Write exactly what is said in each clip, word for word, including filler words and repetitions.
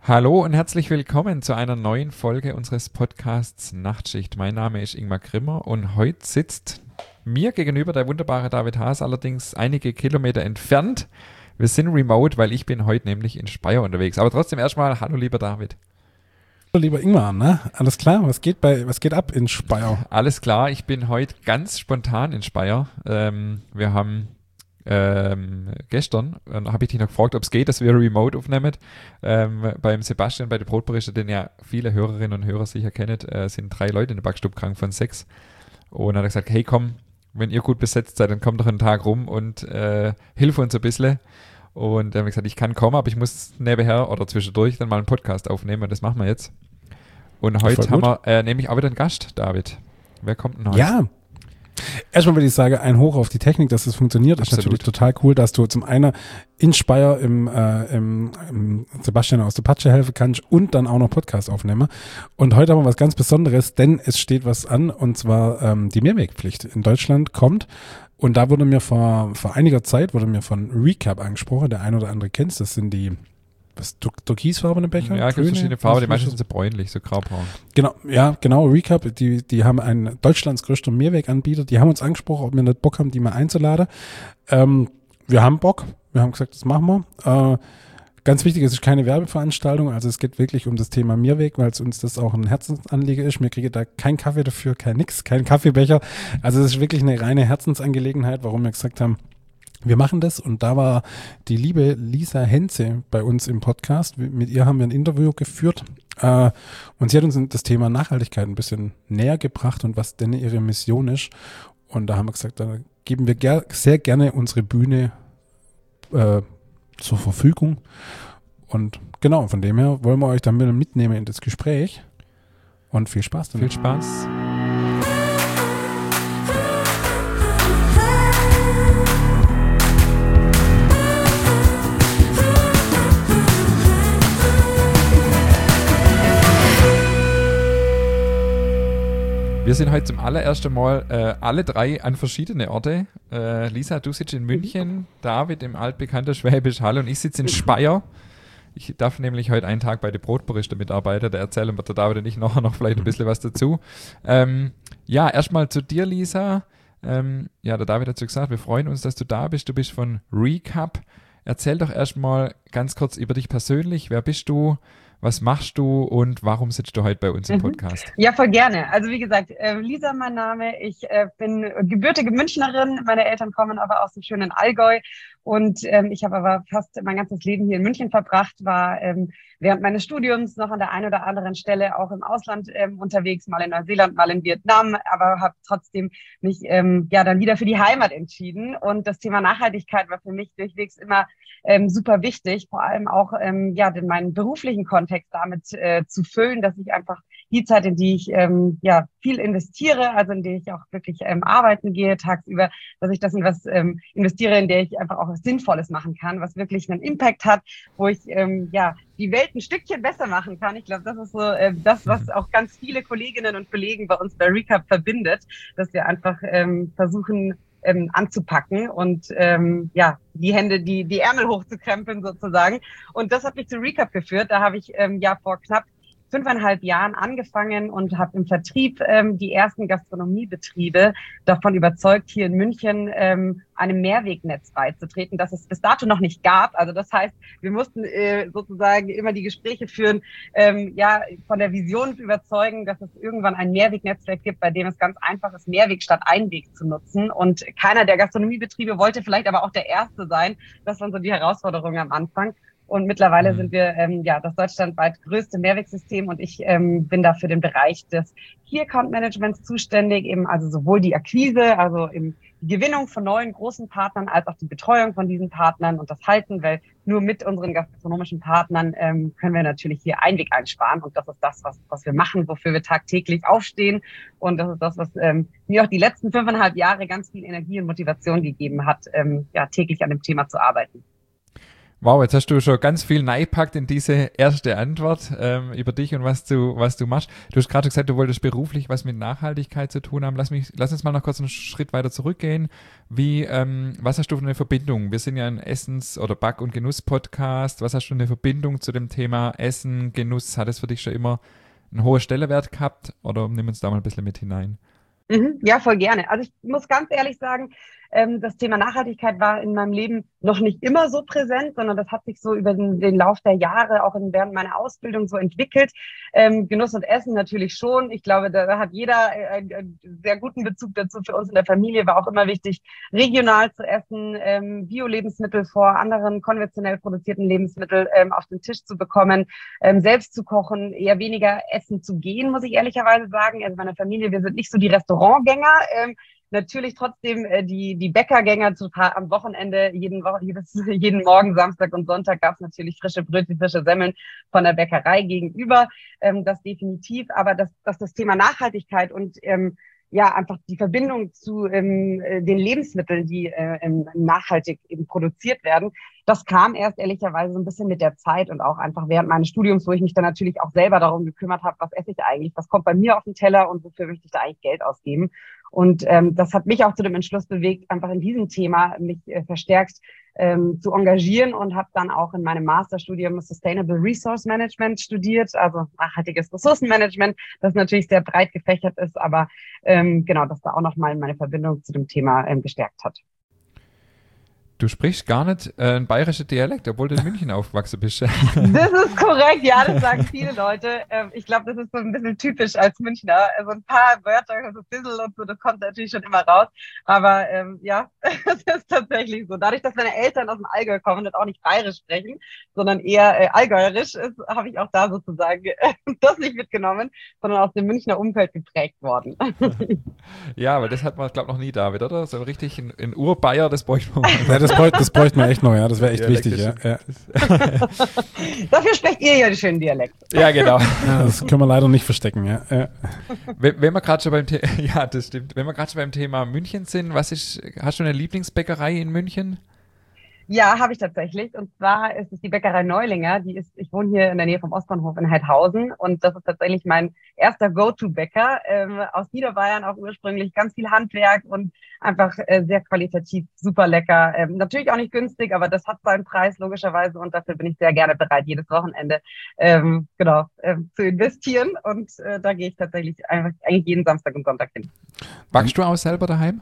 Hallo und herzlich willkommen zu einer neuen Folge unseres Podcasts Nachtschicht. Mein Name ist Ingmar Grimmer und heute sitzt mir gegenüber der wunderbare David Haas, allerdings einige Kilometer entfernt. Wir sind remote, weil ich bin heute nämlich in Speyer unterwegs. Aber trotzdem erstmal, hallo lieber David. Hallo lieber Ingmar, ne? Alles klar? Was geht bei, was geht ab in Speyer? Alles klar, ich bin heute ganz spontan in Speyer. Ähm, wir haben Ähm, gestern äh, habe ich dich noch gefragt, ob es geht, dass wir remote aufnehmen. Ähm, beim Sebastian, bei der Brotberichte, den ja viele Hörerinnen und Hörer sicher kennen, äh, sind drei Leute in der Backstube krank von sechs. Und dann hat er gesagt, hey komm, wenn ihr gut besetzt seid, dann kommt doch einen Tag rum und äh, hilf uns ein bisschen. Und dann habe ich gesagt, ich kann kommen, aber ich muss nebenher oder zwischendurch dann mal einen Podcast aufnehmen und das machen wir jetzt. Und heute haben wir äh, nämlich auch wieder einen Gast, David. Wer kommt denn heute? Ja. Erstmal würde ich sagen, ein Hoch auf die Technik, dass es funktioniert. Absolut. Ist natürlich total cool, dass du zum einen in Speyer im, äh, im, im Sebastian aus der Patsche helfen kannst und dann auch noch Podcast aufnehmen. Und heute haben wir was ganz Besonderes, denn es steht was an, und zwar ähm, die Mehrwegpflicht in Deutschland kommt. Und da wurde mir vor, vor einiger Zeit wurde mir von Recap angesprochen, der ein oder andere kennt es, das sind die was, türkisfarbene Becher? Ja, es gibt verschiedene Farben, die meisten sind so bräunlich, so graubraun. Genau, ja, genau, Recap, die, die haben einen Deutschlands größten Mehrweganbieter, die haben uns angesprochen, ob wir nicht Bock haben, die mal einzuladen. Ähm, wir haben Bock, wir haben gesagt, das machen wir. Äh, ganz wichtig, es ist keine Werbeveranstaltung, also es geht wirklich um das Thema Mehrweg, weil es uns das auch ein Herzensanliegen ist. Wir kriegen da keinen Kaffee dafür, kein nix, keinen Kaffeebecher. Also es ist wirklich eine reine Herzensangelegenheit, warum wir gesagt haben, wir machen das, und da war die liebe Lisa Henze bei uns im Podcast. Mit ihr haben wir ein Interview geführt äh, und sie hat uns das Thema Nachhaltigkeit ein bisschen näher gebracht und was denn ihre Mission ist. Und da haben wir gesagt, da geben wir ger- sehr gerne unsere Bühne äh, zur Verfügung. Und genau, von dem her wollen wir euch dann mitnehmen in das Gespräch. Und viel Spaß damit. Viel Spaß. Wir sind heute zum allerersten Mal äh, alle drei an verschiedene Orte. Äh, Lisa, du sitzt in München, David im altbekannten Schwäbisch Hall und ich sitze in Speyer. Ich darf nämlich heute einen Tag bei den Brotberichten mitarbeiten, da erzählen wir der David und ich nachher noch vielleicht ein bisschen was dazu. Ähm, ja, erstmal zu dir, Lisa. Ähm, ja, der David hat so gesagt, wir freuen uns, dass du da bist. Du bist von Recap. Erzähl doch erstmal ganz kurz über dich persönlich. Wer bist du? Was machst du und warum sitzt du heute bei uns im Podcast? Ja, voll gerne. Also wie gesagt, äh, Lisa mein Name. Ich äh, bin gebürtige Münchnerin. Meine Eltern kommen aber aus dem schönen Allgäu. Und ähm, ich habe aber fast mein ganzes Leben hier in München verbracht, war ähm, während meines Studiums noch an der einen oder anderen Stelle auch im Ausland ähm, unterwegs, mal in Neuseeland, mal in Vietnam, aber habe trotzdem mich ähm, ja dann wieder für die Heimat entschieden. Und das Thema Nachhaltigkeit war für mich durchwegs immer ähm, super wichtig, vor allem auch ähm, ja den meinen beruflichen Kontext damit äh, zu füllen, dass ich einfach die Zeit, in die ich ähm, ja viel investiere, also in die ich auch wirklich ähm, arbeiten gehe tagsüber, dass ich das in was ähm, investiere, in der ich einfach auch was Sinnvolles machen kann, was wirklich einen Impact hat, wo ich ähm, ja die Welt ein Stückchen besser machen kann. Ich glaube, das ist so äh, das, was auch ganz viele Kolleginnen und Kollegen bei uns bei Recap verbindet, dass wir einfach ähm, versuchen, ähm, anzupacken und ähm, ja die Hände, die die Ärmel hochzukrempeln sozusagen. Und das hat mich zu Recap geführt. Da habe ich ähm, ja vor knapp fünfeinhalb Jahren angefangen und habe im Vertrieb ähm, die ersten Gastronomiebetriebe davon überzeugt, hier in München ähm, einem Mehrwegnetz beizutreten, das es bis dato noch nicht gab. Also das heißt, wir mussten äh, sozusagen immer die Gespräche führen, ähm, ja von der Vision überzeugen, dass es irgendwann ein Mehrwegnetzwerk gibt, bei dem es ganz einfach ist, Mehrweg statt Einweg zu nutzen. Und keiner der Gastronomiebetriebe wollte vielleicht aber auch der Erste sein. Das waren so die Herausforderungen am Anfang. Und mittlerweile mhm. sind wir ähm, ja das deutschlandweit größte Mehrwegsystem und ich ähm, bin da für den Bereich des Key Account Managements zuständig, eben also sowohl die Akquise, also im, die Gewinnung von neuen großen Partnern, als auch die Betreuung von diesen Partnern und das Halten, weil nur mit unseren gastronomischen Partnern ähm, können wir natürlich hier Einweg einsparen und das ist das, was was wir machen, wofür wir tagtäglich aufstehen und das ist das, was ähm, mir auch die letzten fünfeinhalb Jahre ganz viel Energie und Motivation gegeben hat, ähm, ja täglich an dem Thema zu arbeiten. Wow, jetzt hast du schon ganz viel reingepackt in diese erste Antwort ähm, über dich und was du, was du machst. Du hast gerade gesagt, du wolltest beruflich was mit Nachhaltigkeit zu tun haben. Lass mich, lass uns mal noch kurz einen Schritt weiter zurückgehen. Wie, ähm, was hast du für eine Verbindung? Wir sind ja ein Essens- oder Back- und Genuss-Podcast. Was hast du für eine Verbindung zu dem Thema Essen, Genuss? Hat es für dich schon immer einen hohen Stellenwert gehabt oder nimm uns da mal ein bisschen mit hinein? Mhm, ja, voll gerne. Also ich muss ganz ehrlich sagen, ähm, das Thema Nachhaltigkeit war in meinem Leben noch nicht immer so präsent, sondern das hat sich so über den, den Lauf der Jahre auch in, während meiner Ausbildung so entwickelt. Ähm, Genuss und Essen natürlich schon. Ich glaube, da hat jeder einen, einen sehr guten Bezug dazu. Für uns in der Familie war auch immer wichtig, regional zu essen, ähm, Bio-Lebensmittel vor anderen konventionell produzierten Lebensmitteln ähm, auf den Tisch zu bekommen, ähm, selbst zu kochen, eher weniger essen zu gehen, muss ich ehrlicherweise sagen. Also meine Familie, wir sind nicht so die Restaurantgänger, ähm, natürlich trotzdem äh, die die Bäckergänger zu, am Wochenende, jeden, Wo jedes, jeden Morgen, Samstag und Sonntag gab es natürlich frische Brötchen, frische Semmeln von der Bäckerei gegenüber, ähm, das definitiv. Aber dass das, das Thema Nachhaltigkeit und ähm, ja einfach die Verbindung zu ähm, äh, den Lebensmitteln, die äh, ähm, nachhaltig eben produziert werden, das kam erst ehrlicherweise so ein bisschen mit der Zeit und auch einfach während meines Studiums, wo ich mich dann natürlich auch selber darum gekümmert habe, was esse ich eigentlich, was kommt bei mir auf den Teller und wofür möchte ich da eigentlich Geld ausgeben. Und ähm, das hat mich auch zu dem Entschluss bewegt, einfach in diesem Thema mich äh, verstärkt ähm, zu engagieren und habe dann auch in meinem Masterstudium Sustainable Resource Management studiert, also nachhaltiges Ressourcenmanagement, das natürlich sehr breit gefächert ist, aber ähm, genau, das da auch nochmal meine Verbindung zu dem Thema ähm, gestärkt hat. Du sprichst gar nicht äh, ein bayerischer Dialekt, obwohl du in München aufgewachsen bist. Das ist korrekt, ja, das sagen viele Leute. Ähm, ich glaube, das ist so ein bisschen typisch als Münchner. Also ein paar Wörter, so ein bisschen und so, das kommt natürlich schon immer raus. Aber ähm, ja, das ist tatsächlich so. Dadurch, dass meine Eltern aus dem Allgäu kommen und auch nicht bayerisch sprechen, sondern eher äh, allgäuerisch ist, habe ich auch da sozusagen äh, das nicht mitgenommen, sondern aus dem Münchner Umfeld geprägt worden. Ja, aber das hat man, glaube ich, noch nie, David, oder? So richtig ein, ein Urbayer, das bräuchte man. Ja, das bräuchte das bräucht man echt noch, ja. Das wäre echt Dialekt wichtig, ja. ist- ja. Dafür sprecht ihr ja den schönen Dialekt. Ja, genau. Ja, das können wir leider nicht verstecken, ja. ja. Wenn, wenn wir gerade schon beim The ja, das stimmt. Wenn wir gerade schon beim Thema München sind, was ist, hast du eine Lieblingsbäckerei in München? Ja, habe ich tatsächlich. Und zwar ist es die Bäckerei Neulinger. Die ist, ich wohne hier in der Nähe vom Ostbahnhof in Heidhausen und das ist tatsächlich mein erster Go-To-Bäcker ähm, aus Niederbayern, auch ursprünglich ganz viel Handwerk und einfach äh, sehr qualitativ super lecker. Ähm, natürlich auch nicht günstig, aber das hat seinen Preis logischerweise und dafür bin ich sehr gerne bereit, jedes Wochenende ähm, genau ähm, zu investieren und äh, da gehe ich tatsächlich einfach eigentlich jeden Samstag und Sonntag hin. Backst du auch selber daheim?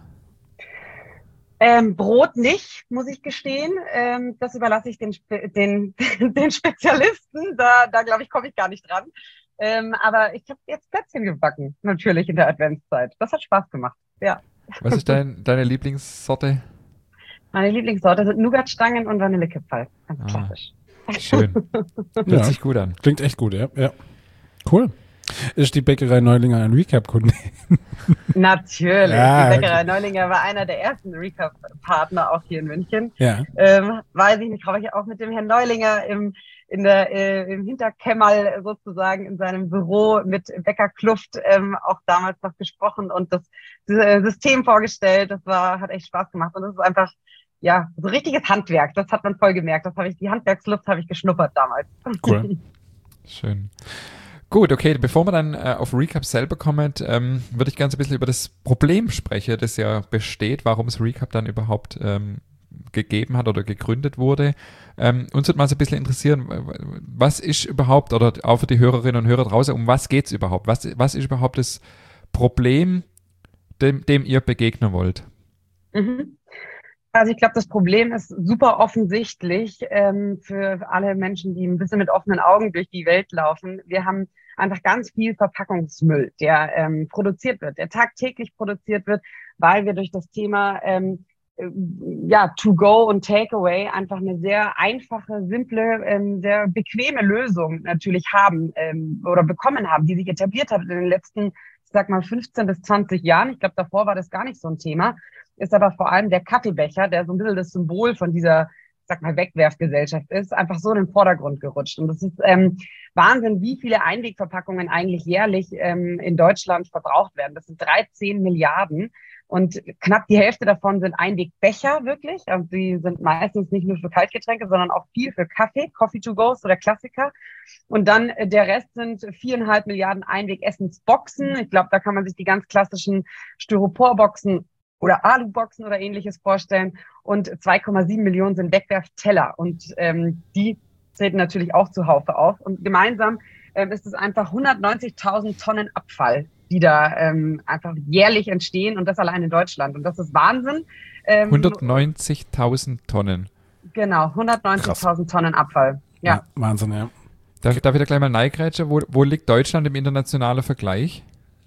Ähm, Brot nicht, muss ich gestehen. Ähm, das überlasse ich den, Spe den, den Spezialisten. Da, da glaube ich, komme ich gar nicht dran. Ähm, aber ich habe jetzt Plätzchen gebacken, natürlich in der Adventszeit. Das hat Spaß gemacht, ja. Was ist dein, deine Lieblingssorte? Meine Lieblingssorte sind Nougatstangen und Vanillekipferl. Ganz Ah. klassisch. Schön. Hört Ja. sich gut an. Klingt echt gut, ja. ja. Cool. Ist die Bäckerei Neulinger ein Recap-Kunde? Natürlich. Ja, die Bäckerei okay. Neulinger war einer der ersten Recap-Partner auch hier in München. Ja. Ähm, weiß ich nicht, habe ich auch mit dem Herrn Neulinger im, in der, äh, im Hinterkämmerl sozusagen in seinem Büro mit Bäckerkluft ähm, auch damals noch gesprochen und das, das System vorgestellt. Das war, hat echt Spaß gemacht und das ist einfach, ja, so richtiges Handwerk. Das hat man voll gemerkt. Das habe ich, die Handwerksluft habe ich geschnuppert damals. Cool. Schön. Gut, okay, bevor wir dann äh, auf Recap selber kommen, ähm, würde ich gerne so ein bisschen über das Problem sprechen, das ja besteht, warum es Recap dann überhaupt ähm, gegeben hat oder gegründet wurde. Ähm, uns würde mal so ein bisschen interessieren, was ist überhaupt, oder auch für die Hörerinnen und Hörer draußen, um was geht es überhaupt? Was, was ist überhaupt das Problem, dem, dem ihr begegnen wollt? Mhm. Also ich glaube, das Problem ist super offensichtlich ähm, für alle Menschen, die ein bisschen mit offenen Augen durch die Welt laufen. Wir haben einfach ganz viel Verpackungsmüll, der ähm, produziert wird, der tagtäglich produziert wird, weil wir durch das Thema ähm, äh, ja To-Go und Takeaway einfach eine sehr einfache, simple, ähm, sehr bequeme Lösung natürlich haben ähm, oder bekommen haben, die sich etabliert hat in den letzten, ich sag mal, fünfzehn bis zwanzig Jahren. Ich glaube, davor war das gar nicht so ein Thema. Ist aber vor allem der Kaffeebecher, der so ein bisschen das Symbol von dieser, ich sag mal, Wegwerfgesellschaft ist, einfach so in den Vordergrund gerutscht. Und das ist ähm, Wahnsinn, wie viele Einwegverpackungen eigentlich jährlich ähm, in Deutschland verbraucht werden. Das sind dreizehn Milliarden. Und knapp die Hälfte davon sind Einwegbecher wirklich. Also die sind meistens nicht nur für Kaltgetränke, sondern auch viel für Kaffee, Coffee to goes oder Klassiker. Und dann äh, der Rest sind viereinhalb Milliarden Einweg-Essensboxen. Ich glaube, da kann man sich die ganz klassischen Styroporboxen oder Aluboxen oder ähnliches vorstellen. Und zwei Komma sieben Millionen sind Wegwerfteller. Und ähm, die treten natürlich auch zuhaufe auf. Und gemeinsam ähm, ist es einfach hundertneunzigtausend Tonnen Abfall, die da ähm, einfach jährlich entstehen und das allein in Deutschland. Und das ist Wahnsinn. Ähm, hundertneunzigtausend Tonnen. Genau, hundertneunzigtausend Tonnen Abfall. Ja. ja Wahnsinn, ja. Darf, darf ich da gleich mal neigrätschen? Wo, wo liegt Deutschland im internationalen Vergleich?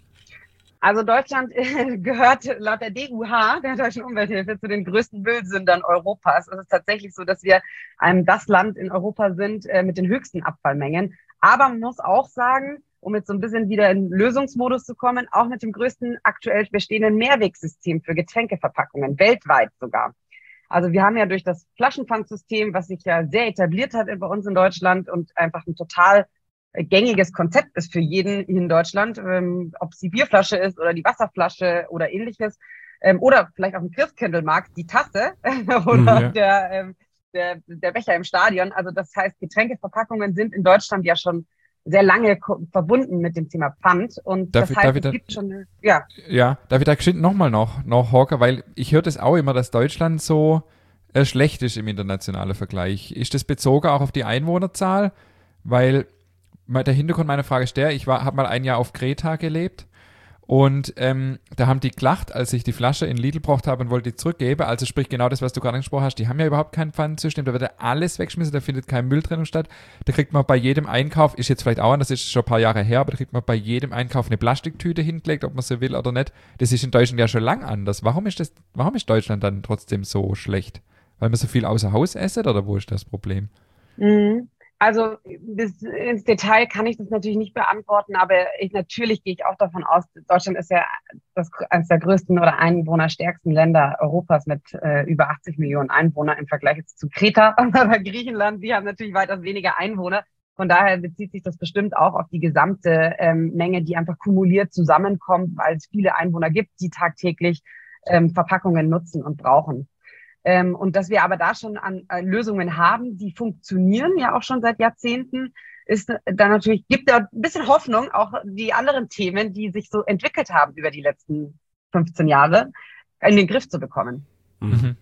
Also Deutschland äh, gehört laut der D U H, der Deutschen Umwelthilfe, zu den größten Müllsündern Europas. Es ist tatsächlich so, dass wir ähm, das Land in Europa sind äh, mit den höchsten Abfallmengen. Aber man muss auch sagen, um jetzt so ein bisschen wieder in Lösungsmodus zu kommen, auch mit dem größten aktuell bestehenden Mehrwegsystem für Getränkeverpackungen, weltweit sogar. Also wir haben ja durch das Flaschenpfandsystem, was sich ja sehr etabliert hat bei uns in Deutschland und einfach ein total gängiges Konzept ist für jeden hier in Deutschland, ähm, ob es die Bierflasche ist oder die Wasserflasche oder ähnliches, ähm, oder vielleicht auf dem Christkindlmarkt die Tasse oder ja. der, ähm, der, der Becher im Stadion. Also das heißt, Getränkeverpackungen sind in Deutschland ja schon sehr lange ko- verbunden mit dem Thema Pfand und darf, das heißt, es da, gibt schon, ja. Ja, darf ich da geschwind nochmal noch, noch Hawker, weil ich höre das auch immer, dass Deutschland so äh, schlecht ist im internationalen Vergleich. Ist das bezogen auch auf die Einwohnerzahl? Weil der Hintergrund meiner Frage ist der, ich habe mal ein Jahr auf Kreta gelebt und ähm, da haben die gelacht, als ich die Flasche in Lidl gebracht habe und wollte die zurückgeben. Also sprich genau das, was du gerade angesprochen hast. Die haben ja überhaupt kein Pfandsystem, da wird ja alles weggeschmissen, da findet keine Mülltrennung statt. Da kriegt man bei jedem Einkauf, ist jetzt vielleicht auch anders, ist schon ein paar Jahre her, aber da kriegt man bei jedem Einkauf eine Plastiktüte hingelegt, ob man sie will oder nicht. Das ist in Deutschland ja schon lang anders. Warum ist das, warum ist Deutschland dann trotzdem so schlecht? Weil man so viel außer Haus esset oder wo ist das Problem? Mhm. Also bis ins Detail kann ich das natürlich nicht beantworten, aber ich, natürlich gehe ich auch davon aus, Deutschland ist ja das, eines der größten oder einwohnerstärksten Länder Europas mit äh, über achtzig Millionen Einwohnern im Vergleich jetzt zu Kreta oder Griechenland. Die haben natürlich weitaus weniger Einwohner. Von daher bezieht sich das bestimmt auch auf die gesamte ähm, Menge, die einfach kumuliert zusammenkommt, weil es viele Einwohner gibt, die tagtäglich ähm, Verpackungen nutzen und brauchen. Ähm, und dass wir aber da schon an, an Lösungen haben, die funktionieren ja auch schon seit Jahrzehnten, ist da natürlich, gibt da ein bisschen Hoffnung, auch die anderen Themen, die sich so entwickelt haben über die letzten fünfzehn Jahre, in den Griff zu bekommen. Mhm.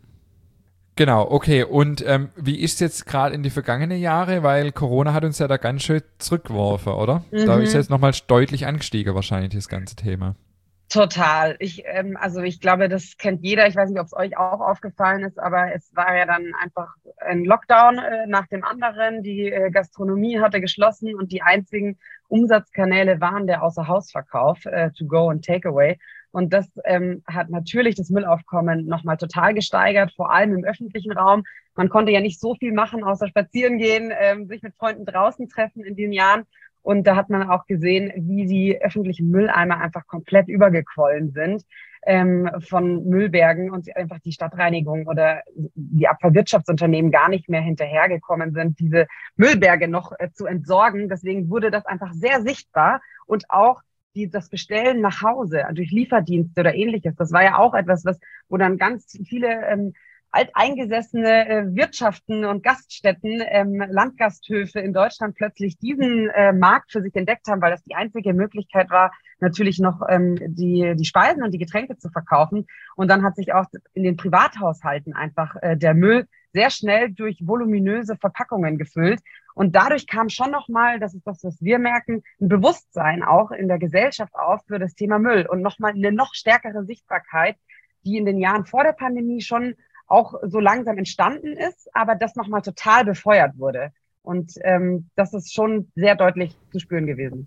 Genau, okay. Und ähm, wie ist es jetzt gerade in die vergangenen Jahre? Weil Corona hat uns ja da ganz schön zurückgeworfen, oder? Mhm. Da ist jetzt nochmal deutlich angestiegen wahrscheinlich das ganze Thema. Total. Ich, ähm, also ich glaube, das kennt jeder. Ich weiß nicht, ob es euch auch aufgefallen ist, aber es war ja dann einfach ein Lockdown äh, nach dem anderen. Die äh, Gastronomie hatte geschlossen und die einzigen Umsatzkanäle waren der Außerhausverkauf, äh, to go und Takeaway. Und das ähm, hat natürlich das Müllaufkommen nochmal total gesteigert, vor allem im öffentlichen Raum. Man konnte ja nicht so viel machen, außer spazieren gehen, ähm, sich mit Freunden draußen treffen in den Jahren. Und da hat man auch gesehen, wie die öffentlichen Mülleimer einfach komplett übergequollen sind ähm, von Müllbergen und einfach die Stadtreinigung oder die Abfallwirtschaftsunternehmen gar nicht mehr hinterhergekommen sind, diese Müllberge noch äh, zu entsorgen. Deswegen wurde das einfach sehr sichtbar und auch die, das Bestellen nach Hause durch Lieferdienste oder ähnliches. Das war ja auch etwas, was, wo dann ganz viele ähm, alteingesessene äh, Wirtschaften und Gaststätten, ähm, Landgasthöfe in Deutschland plötzlich diesen äh, Markt für sich entdeckt haben, weil das die einzige Möglichkeit war, natürlich noch ähm, die die Speisen und die Getränke zu verkaufen. Und dann hat sich auch in den Privathaushalten einfach äh, der Müll sehr schnell durch voluminöse Verpackungen gefüllt. Und dadurch kam schon nochmal, das ist das, was wir merken, ein Bewusstsein auch in der Gesellschaft auf für das Thema Müll und nochmal eine noch stärkere Sichtbarkeit, die in den Jahren vor der Pandemie schon auch so langsam entstanden ist, aber das nochmal total befeuert wurde. Und ähm, das ist schon sehr deutlich zu spüren gewesen.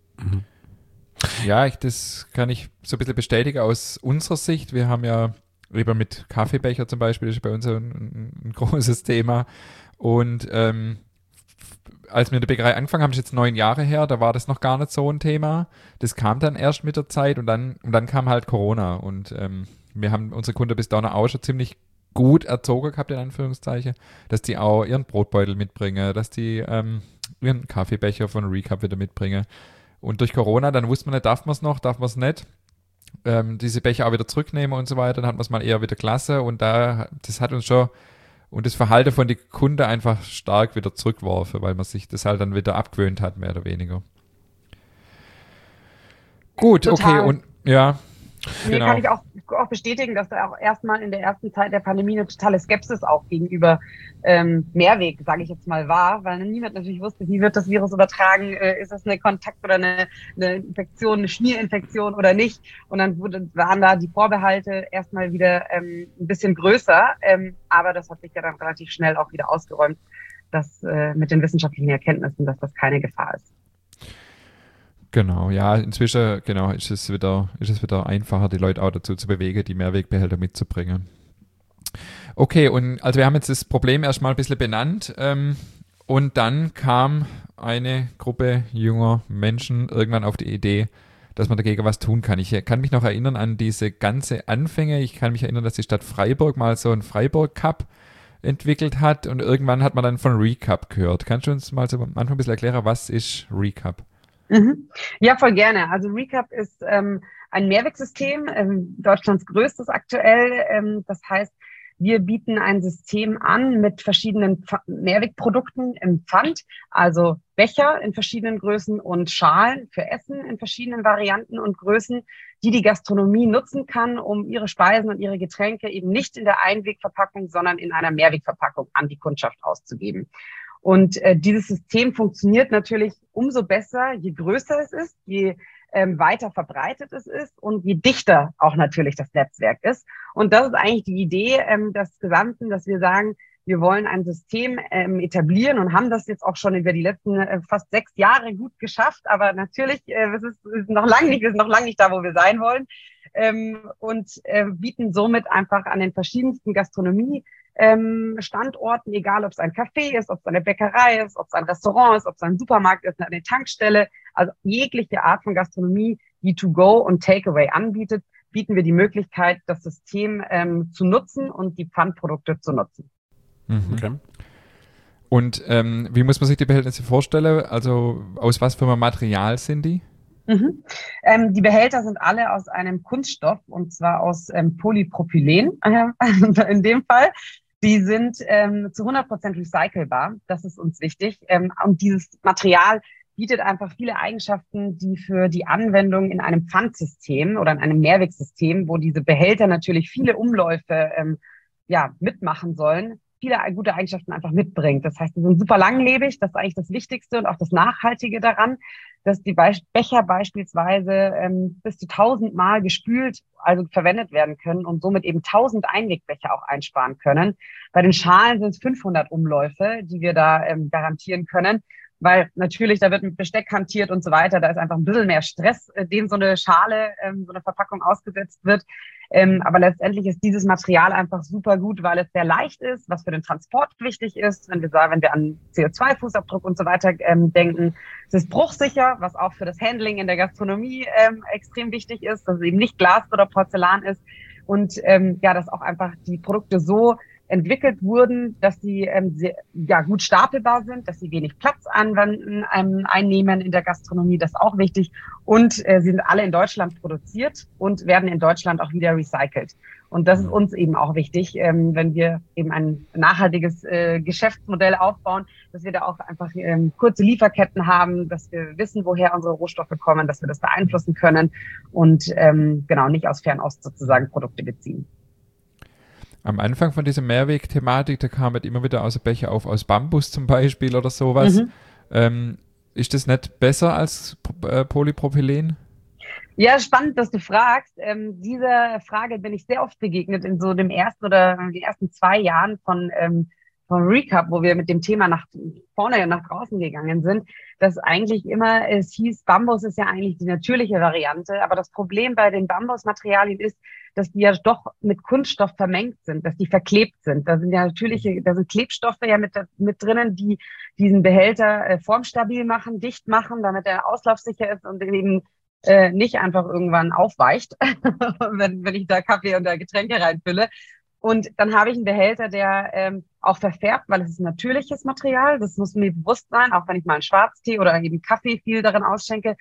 Ja, ich, das kann ich so ein bisschen bestätigen aus unserer Sicht. Wir haben ja lieber mit Kaffeebecher zum Beispiel, das ist bei uns ein, ein großes Thema. Und ähm, als wir in der Bäckerei angefangen haben, ist jetzt neun Jahre her, da war das noch gar nicht so ein Thema. Das kam dann erst mit der Zeit und dann, und dann kam halt Corona. Und ähm, wir haben unsere Kunden bis dahin auch schon ziemlich gut erzogen gehabt, in Anführungszeichen, dass die auch ihren Brotbeutel mitbringen, dass die ähm, ihren Kaffeebecher von Recap wieder mitbringen. Und durch Corona, dann wusste man nicht, darf man es noch, darf man es nicht. ähm, diese Becher auch wieder zurücknehmen und so weiter, dann hat man es mal eher wieder klasse und da, das hat uns schon, und das Verhalten von den Kunden einfach stark wieder zurückgeworfen, weil man sich das halt dann wieder abgewöhnt hat, mehr oder weniger. Gut, Total. okay, und ja, Nee, genau. kann ich auch, auch bestätigen, dass da auch erstmal in der ersten Zeit der Pandemie eine totale Skepsis auch gegenüber ähm, Mehrweg, sage ich jetzt mal, war, weil niemand natürlich wusste, wie wird das Virus übertragen, äh, ist das eine Kontakt- oder eine, eine Infektion, eine Schmierinfektion oder nicht. Und dann wurde, waren da die Vorbehalte erstmal wieder ähm, ein bisschen größer, ähm, aber das hat sich ja dann relativ schnell auch wieder ausgeräumt, dass äh, mit den wissenschaftlichen Erkenntnissen, dass das keine Gefahr ist. Genau, ja, inzwischen genau, ist es wieder, ist es wieder einfacher, die Leute auch dazu zu bewegen, die Mehrwegbehälter mitzubringen. Okay, und also wir haben jetzt das Problem erstmal ein bisschen benannt ähm, und dann kam eine Gruppe junger Menschen irgendwann auf die Idee, dass man dagegen was tun kann. Ich kann mich noch erinnern an diese ganze Anfänge. Ich kann mich erinnern, dass die Stadt Freiburg mal so einen Freiburg Cup entwickelt hat und irgendwann hat man dann von Recap gehört. Kannst du uns mal so am Anfang ein bisschen erklären, was ist Recap? Mhm. Ja, voll gerne. Also Recap ist ähm, ein Mehrwegsystem, ähm, Deutschlands größtes aktuell. Ähm, das heißt, wir bieten ein System an mit verschiedenen Pf- Mehrwegprodukten im Pfand, also Becher in verschiedenen Größen und Schalen für Essen in verschiedenen Varianten und Größen, die die Gastronomie nutzen kann, um ihre Speisen und ihre Getränke eben nicht in der Einwegverpackung, sondern in einer Mehrwegverpackung an die Kundschaft auszugeben. Und äh, dieses System funktioniert natürlich umso besser, je größer es ist, je ähm, weiter verbreitet es ist und je dichter auch natürlich das Netzwerk ist. Und das ist eigentlich die Idee ähm, des Gesamten, dass wir sagen, wir wollen ein System ähm, etablieren und haben das jetzt auch schon über die letzten äh, fast sechs Jahre gut geschafft. Aber natürlich, äh, es ist, ist noch lange nicht, wir sind noch lange nicht da, wo wir sein wollen. Ähm, und äh, bieten somit einfach an den verschiedensten Gastronomie ähm, Standorten, egal ob es ein Café ist, ob es eine Bäckerei ist, ob es ein Restaurant ist, ob es ein Supermarkt ist, eine Tankstelle, also jegliche Art von Gastronomie, die To-Go und Takeaway anbietet, bieten wir die Möglichkeit, das System ähm, zu nutzen und die Pfandprodukte zu nutzen. Mhm. Okay. Und ähm, wie muss man sich die Behältnisse vorstellen? Also aus was für einem Material sind die? Mhm. Ähm, die Behälter sind alle aus einem Kunststoff und zwar aus ähm, Polypropylen äh, in dem Fall. Die sind ähm, zu hundert Prozent recycelbar. Das ist uns wichtig. Ähm, und dieses Material bietet einfach viele Eigenschaften, die für die Anwendung in einem Pfandsystem oder in einem Mehrwegsystem, wo diese Behälter natürlich viele Umläufe ähm, ja, mitmachen sollen, viele gute Eigenschaften einfach mitbringt. Das heißt, die sind super langlebig. Das ist eigentlich das Wichtigste und auch das Nachhaltige daran, dass die Be- Becher beispielsweise ähm, bis zu tausend Mal gespült, also verwendet werden können und somit eben tausend Einwegbecher auch einsparen können. Bei den Schalen sind es fünfhundert Umläufe, die wir da ähm, garantieren können, weil natürlich, da wird mit Besteck hantiert und so weiter, da ist einfach ein bisschen mehr Stress, äh, dem so eine Schale, ähm, so eine Verpackung ausgesetzt wird. Ähm, aber letztendlich ist dieses Material einfach super gut, weil es sehr leicht ist, was für den Transport wichtig ist. Wenn wir sagen, wenn wir an C O zwei Fußabdruck und so weiter ähm, denken, es ist bruchsicher, was auch für das Handling in der Gastronomie ähm, extrem wichtig ist, dass es eben nicht Glas oder Porzellan ist. Und ähm, ja, dass auch einfach die Produkte so entwickelt wurden, dass sie ähm, sehr, ja, gut stapelbar sind, dass sie wenig Platz anwenden, ähm, einnehmen in der Gastronomie, das ist auch wichtig. Und äh, sie sind alle in Deutschland produziert und werden in Deutschland auch wieder recycelt. Und das ist uns eben auch wichtig, ähm, wenn wir eben ein nachhaltiges äh, Geschäftsmodell aufbauen, dass wir da auch einfach ähm, kurze Lieferketten haben, dass wir wissen, woher unsere Rohstoffe kommen, dass wir das beeinflussen können und ähm, genau nicht aus Fernost sozusagen Produkte beziehen. Am Anfang von dieser Mehrweg-Thematik, da kam halt immer wieder aus dem Becher auf, aus Bambus zum Beispiel oder sowas. Mhm. Ähm, ist das nicht besser als äh, Polypropylen? Ja, spannend, dass du fragst. Ähm, dieser Frage bin ich sehr oft begegnet in so dem ersten oder den ersten zwei Jahren von, ähm, von Recap, wo wir mit dem Thema nach vorne, nach draußen gegangen sind, dass eigentlich immer es hieß, Bambus ist ja eigentlich die natürliche Variante. Aber das Problem bei den Bambusmaterialien ist, dass die ja doch mit Kunststoff vermengt sind, dass die verklebt sind. Da sind ja natürliche, da sind Klebstoffe ja mit, mit drinnen, die diesen Behälter äh, formstabil machen, dicht machen, damit er auslaufsicher ist und eben äh, nicht einfach irgendwann aufweicht, wenn, wenn ich da Kaffee und da Getränke reinfülle. Und dann habe ich einen Behälter, der ähm, auch verfärbt, weil es ist ein natürliches Material. Das muss mir bewusst sein, auch wenn ich mal einen Schwarztee oder eben Kaffee viel darin ausschenke.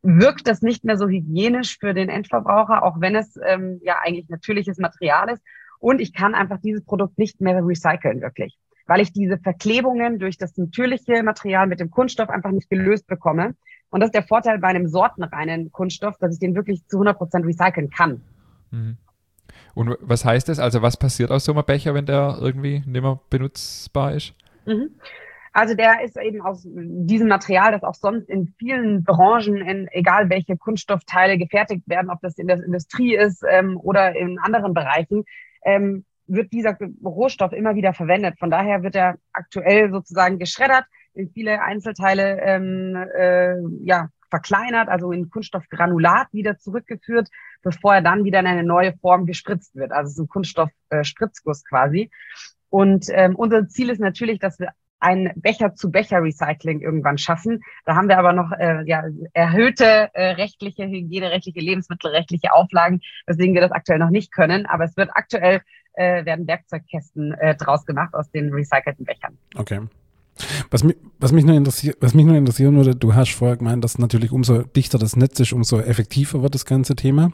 wirkt das nicht mehr so hygienisch für den Endverbraucher, auch wenn es ähm, ja eigentlich natürliches Material ist. Und ich kann einfach dieses Produkt nicht mehr recyceln, wirklich, weil ich diese Verklebungen durch das natürliche Material mit dem Kunststoff einfach nicht gelöst bekomme. Und das ist der Vorteil bei einem sortenreinen Kunststoff, dass ich den wirklich zu hundert Prozent recyceln kann. Mhm. Und was heißt das? Also was passiert aus so einem Becher, wenn der irgendwie nicht mehr benutzbar ist? Mhm. Also der ist eben aus diesem Material, das auch sonst in vielen Branchen, in egal welche Kunststoffteile gefertigt werden, ob das in der Industrie ist ähm, oder in anderen Bereichen, ähm, wird dieser Rohstoff immer wieder verwendet. Von daher wird er aktuell sozusagen geschreddert, in viele Einzelteile ähm, äh, ja, verkleinert, also in Kunststoffgranulat wieder zurückgeführt, bevor er dann wieder in eine neue Form gespritzt wird. Also so ein Kunststoff-Spritzguss quasi. Und ähm, unser Ziel ist natürlich, dass wir ein Becher-zu-Becher-Recycling irgendwann schaffen. Da haben wir aber noch äh, ja, erhöhte äh, rechtliche, hygienerechtliche, lebensmittelrechtliche Auflagen, weswegen wir das aktuell noch nicht können. Aber es wird aktuell, äh, werden Werkzeugkästen äh, draus gemacht aus den recycelten Bechern. Okay. Was mich, was mich nur interessiert, was mich nur interessieren würde, du hast vorher gemeint, dass natürlich umso dichter das Netz ist, umso effektiver wird das ganze Thema.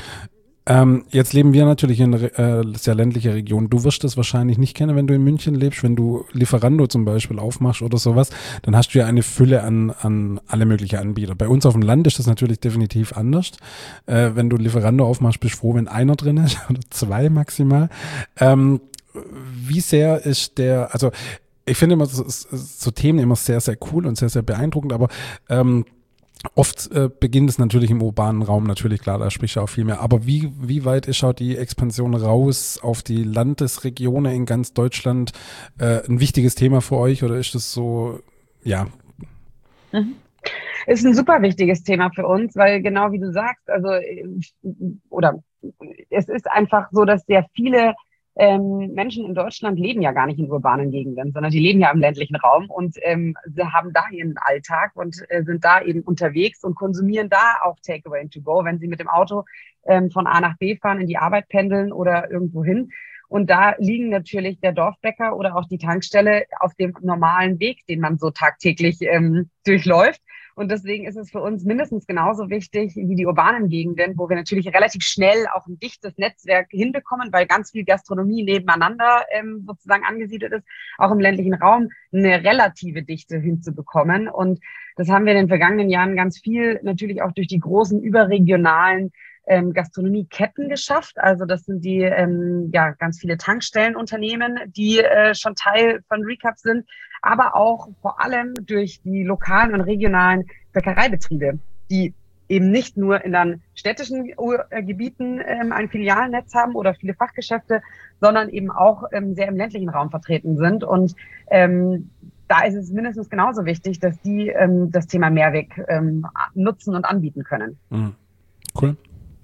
Ähm, jetzt leben wir natürlich in einer äh, sehr ländlichen Region. Du wirst das wahrscheinlich nicht kennen, wenn du in München lebst. Wenn du Lieferando zum Beispiel aufmachst oder sowas, dann hast du ja eine Fülle an, an alle möglichen Anbieter. Bei uns auf dem Land ist das natürlich definitiv anders. Äh, wenn du Lieferando aufmachst, bist du froh, wenn einer drin ist oder zwei maximal. Ähm, wie sehr ist der, also ich finde immer so, so Themen immer sehr, sehr cool und sehr, sehr beeindruckend, aber ähm, oft äh, beginnt es natürlich im urbanen Raum, natürlich, klar, da spricht er auch viel mehr. Aber wie, wie weit ist auch die Expansion raus auf die Landesregionen in ganz Deutschland äh, ein wichtiges Thema für euch oder ist das so, ja? Mhm. Ist ein super wichtiges Thema für uns, weil genau wie du sagst, also oder es ist einfach so, dass sehr viele Ähm, Menschen in Deutschland leben ja gar nicht in urbanen Gegenden, sondern die leben ja im ländlichen Raum und ähm, sie haben da ihren Alltag und äh, sind da eben unterwegs und konsumieren da auch Takeaway and to go, wenn sie mit dem Auto ähm, von A nach B fahren, in die Arbeit pendeln oder irgendwo hin. Und da liegen natürlich der Dorfbäcker oder auch die Tankstelle auf dem normalen Weg, den man so tagtäglich ähm, durchläuft. Und deswegen ist es für uns mindestens genauso wichtig wie die urbanen Gegenden, wo wir natürlich relativ schnell auch ein dichtes Netzwerk hinbekommen, weil ganz viel Gastronomie nebeneinander ähm, sozusagen angesiedelt ist, auch im ländlichen Raum eine relative Dichte hinzubekommen. Und das haben wir in den vergangenen Jahren ganz viel natürlich auch durch die großen überregionalen ähm, Gastronomieketten geschafft. Also das sind die ähm, ja ganz viele Tankstellenunternehmen, die äh, schon Teil von Recap sind, aber auch vor allem durch die lokalen und regionalen Bäckereibetriebe, die eben nicht nur in dann städtischen äh, Gebieten ähm, ein Filialnetz haben oder viele Fachgeschäfte, sondern eben auch ähm, sehr im ländlichen Raum vertreten sind. Und ähm, da ist es mindestens genauso wichtig, dass die ähm, das Thema Mehrweg ähm, nutzen und anbieten können. Mhm. Cool.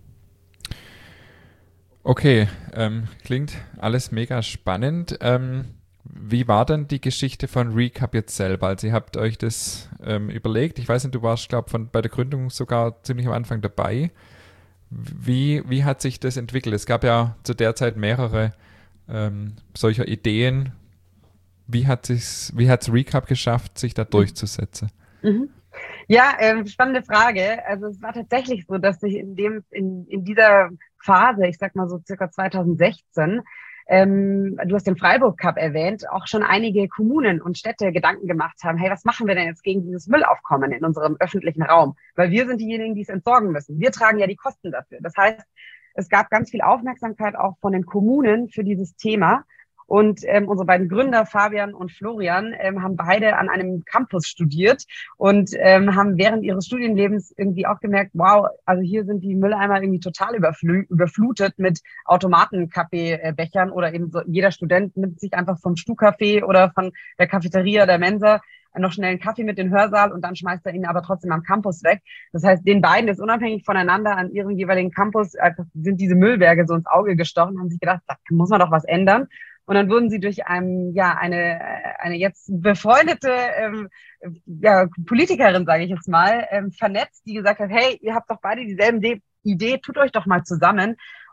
Okay, ähm, klingt alles mega spannend. Ähm, wie war denn die Geschichte von Recap jetzt selber? Also ihr habt euch das ähm, überlegt. Ich weiß nicht, du warst, glaube ich, bei der Gründung sogar ziemlich am Anfang dabei. Wie, wie hat sich das entwickelt? Es gab ja zu der Zeit mehrere ähm, solcher Ideen. Wie hat sich's, wie hat's Recap geschafft, sich da durchzusetzen? Mhm. Ja, äh, spannende Frage. Also es war tatsächlich so, dass sich in dem in, in dieser Phase, ich sag mal so circa zwanzig sechzehn, ähm, du hast den Freiburg Cup erwähnt, auch schon einige Kommunen und Städte Gedanken gemacht haben, hey, was machen wir denn jetzt gegen dieses Müllaufkommen in unserem öffentlichen Raum? Weil wir sind diejenigen, die es entsorgen müssen. Wir tragen ja die Kosten dafür. Das heißt, es gab ganz viel Aufmerksamkeit auch von den Kommunen für dieses Thema. Und ähm, unsere beiden Gründer, Fabian und Florian, ähm, haben beide an einem Campus studiert und ähm, haben während ihres Studienlebens irgendwie auch gemerkt, wow, also hier sind die Mülleimer irgendwie total überfl- überflutet mit Automaten-Kaffeebechern oder eben so, jeder Student nimmt sich einfach vom Stuhlkaffee oder von der Cafeteria, der Mensa noch schnell einen Kaffee mit in den Hörsaal und dann schmeißt er ihn aber trotzdem am Campus weg. Das heißt, den beiden ist unabhängig voneinander an ihrem jeweiligen Campus einfach sind diese Müllberge so ins Auge gestochen, haben sich gedacht, da muss man doch was ändern. Und dann wurden sie durch ein, ja, eine, eine jetzt befreundete ähm, ja, Politikerin, sage ich jetzt mal, ähm, vernetzt, die gesagt hat, hey, ihr habt doch beide dieselben De- Idee, tut euch doch mal zusammen.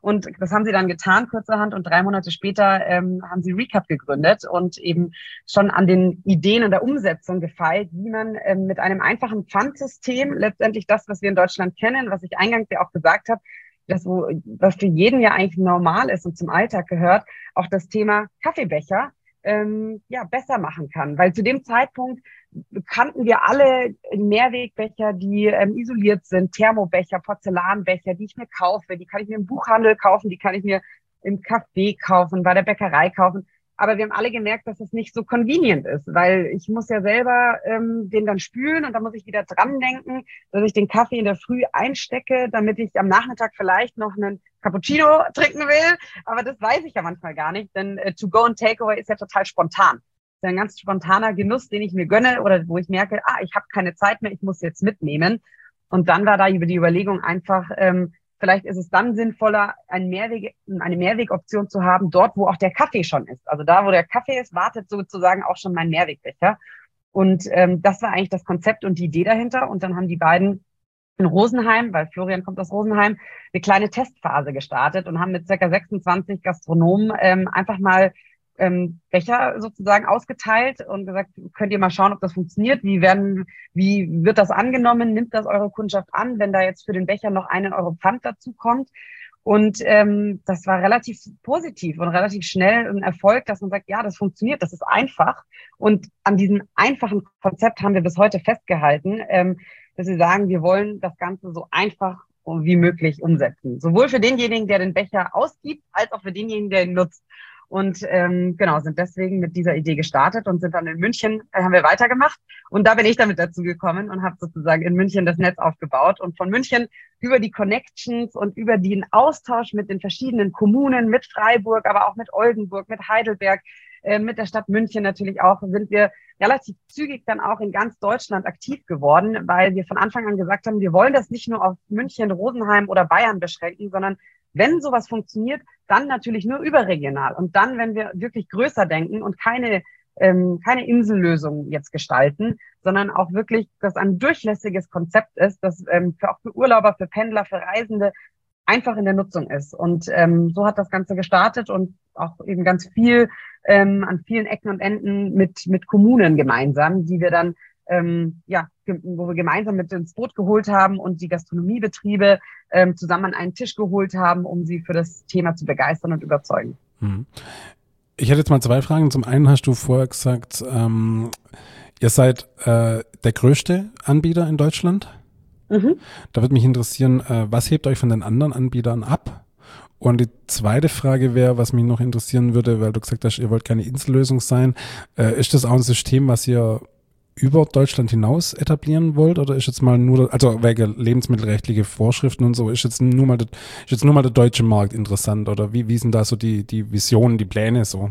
Und das haben sie dann getan, kurzerhand. Und drei Monate später ähm, haben sie Recap gegründet und eben schon an den Ideen und der Umsetzung gefeilt, wie man ähm, mit einem einfachen Pfandsystem letztendlich das, was wir in Deutschland kennen, was ich eingangs ja auch gesagt habe, das, wo, was für jeden ja eigentlich normal ist und zum Alltag gehört, auch das Thema Kaffeebecher ähm, ja besser machen kann. Weil zu dem Zeitpunkt kannten wir alle Mehrwegbecher, die ähm, isoliert sind, Thermobecher, Porzellanbecher, die ich mir kaufe, die kann ich mir im Buchhandel kaufen, die kann ich mir im Café kaufen, bei der Bäckerei kaufen. Aber wir haben alle gemerkt, dass es nicht so convenient ist, weil ich muss ja selber ähm, den dann spülen und dann muss ich wieder dran denken, dass ich den Kaffee in der Früh einstecke, damit ich am Nachmittag vielleicht noch einen Cappuccino trinken will. Aber das weiß ich ja manchmal gar nicht, denn äh, To Go und Takeaway ist ja total spontan. Das ist ein ganz spontaner Genuss, den ich mir gönne oder wo ich merke, ah, ich habe keine Zeit mehr, ich muss jetzt mitnehmen. Und dann war da über die Überlegung einfach, ähm, vielleicht ist es dann sinnvoller, ein Mehrweg, eine Mehrwegoption zu haben, dort, wo auch der Kaffee schon ist. Also da, wo der Kaffee ist, wartet sozusagen auch schon mein Mehrwegbecher. Und ähm, das war eigentlich das Konzept und die Idee dahinter. Und dann haben die beiden in Rosenheim, weil Florian kommt aus Rosenheim, eine kleine Testphase gestartet und haben mit circa sechsundzwanzig Gastronomen ähm, einfach mal ähm, Becher sozusagen ausgeteilt und gesagt, könnt ihr mal schauen, ob das funktioniert, wie werden, wie wird das angenommen, nimmt das eure Kundschaft an, wenn da jetzt für den Becher noch einen Euro Pfand dazu kommt. Und ähm, das war relativ positiv und relativ schnell ein Erfolg, dass man sagt, ja, das funktioniert, das ist einfach. Und an diesem einfachen Konzept haben wir bis heute festgehalten, ähm, dass wir sagen, wir wollen das Ganze so einfach wie möglich umsetzen. Sowohl für denjenigen, der den Becher ausgibt, als auch für denjenigen, der ihn nutzt. Und ähm, genau, sind deswegen mit dieser Idee gestartet und sind dann in München, äh, haben wir weitergemacht. Und da bin ich damit dazu gekommen und habe sozusagen in München das Netz aufgebaut. Und von München über die Connections und über den Austausch mit den verschiedenen Kommunen, mit Freiburg, aber auch mit Oldenburg, mit Heidelberg, äh, mit der Stadt München natürlich auch, sind wir relativ zügig dann auch in ganz Deutschland aktiv geworden, weil wir von Anfang an gesagt haben, wir wollen das nicht nur auf München, Rosenheim oder Bayern beschränken, sondern wenn sowas funktioniert, dann natürlich nur überregional. Und dann, wenn wir wirklich größer denken und keine, ähm, keine Insellösung jetzt gestalten, sondern auch wirklich, dass ein durchlässiges Konzept ist, das ähm, für, auch für Urlauber, für Pendler, für Reisende einfach in der Nutzung ist. Und ähm, so hat das Ganze gestartet und auch eben ganz viel ähm, an vielen Ecken und Enden mit, mit Kommunen gemeinsam, die wir dann Ähm, ja, wo wir gemeinsam mit ins Boot geholt haben und die Gastronomiebetriebe ähm, zusammen an einen Tisch geholt haben, um sie für das Thema zu begeistern und überzeugen. Hm. Ich hätte jetzt mal zwei Fragen. Zum einen hast du vorher gesagt, ähm, ihr seid äh, der größte Anbieter in Deutschland. Mhm. Da würde mich interessieren, äh, was hebt euch von den anderen Anbietern ab? Und die zweite Frage wäre, was mich noch interessieren würde, weil du gesagt hast, ihr wollt keine Insellösung sein. Äh, ist das auch ein System, was ihr über Deutschland hinaus etablieren wollt, oder ist jetzt mal nur, also wegen lebensmittelrechtliche Vorschriften und so, ist jetzt nur mal, ist jetzt nur mal der deutsche Markt interessant, oder wie, wie sind da so die, die Visionen, die Pläne so?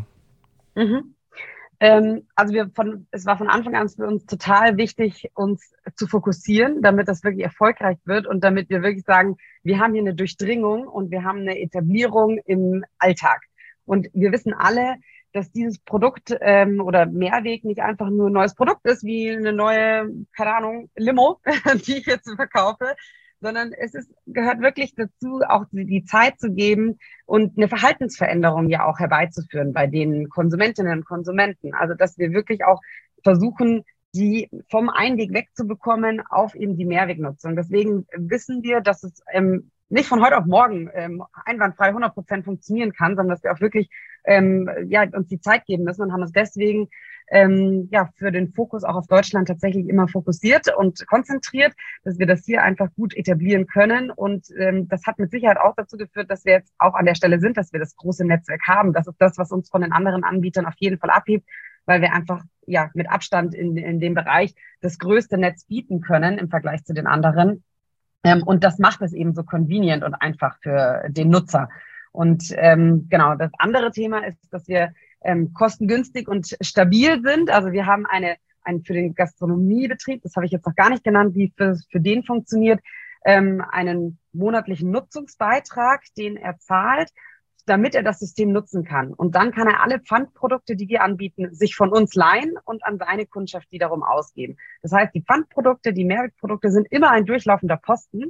Mhm. Ähm, also wir von, es war von Anfang an für uns total wichtig, uns zu fokussieren, damit das wirklich erfolgreich wird und damit wir wirklich sagen, wir haben hier eine Durchdringung und wir haben eine Etablierung im Alltag. Und wir wissen alle, dass dieses Produkt ähm, oder Mehrweg nicht einfach nur ein neues Produkt ist, wie eine neue, keine Ahnung, Limo, die ich jetzt verkaufe, sondern es ist, gehört wirklich dazu, auch die, die Zeit zu geben und eine Verhaltensveränderung ja auch herbeizuführen bei den Konsumentinnen und Konsumenten. Also dass wir wirklich auch versuchen, die vom Einweg wegzubekommen auf eben die Mehrwegnutzung. Deswegen wissen wir, dass es ähm, nicht von heute auf morgen ähm, einwandfrei hundert Prozent funktionieren kann, sondern dass wir auch wirklich ähm, ja, uns die Zeit geben müssen und haben uns deswegen ähm, ja für den Fokus auch auf Deutschland tatsächlich immer fokussiert und konzentriert, dass wir das hier einfach gut etablieren können. Und ähm, das hat mit Sicherheit auch dazu geführt, dass wir jetzt auch an der Stelle sind, dass wir das große Netzwerk haben. Das ist das, was uns von den anderen Anbietern auf jeden Fall abhebt, weil wir einfach ja mit Abstand in, in dem Bereich das größte Netz bieten können im Vergleich zu den anderen. Ähm, und das macht es eben so convenient und einfach für den Nutzer. Und ähm, genau, das andere Thema ist, dass wir ähm, kostengünstig und stabil sind. Also wir haben eine, einen für den Gastronomiebetrieb, das habe ich jetzt noch gar nicht genannt, wie für, für den funktioniert, ähm, einen monatlichen Nutzungsbeitrag, den er zahlt, damit er das System nutzen kann. Und dann kann er alle Pfandprodukte, die wir anbieten, sich von uns leihen und an seine Kundschaft wiederum ausgeben. Das heißt, die Pfandprodukte, die Mehrwegprodukte sind immer ein durchlaufender Posten,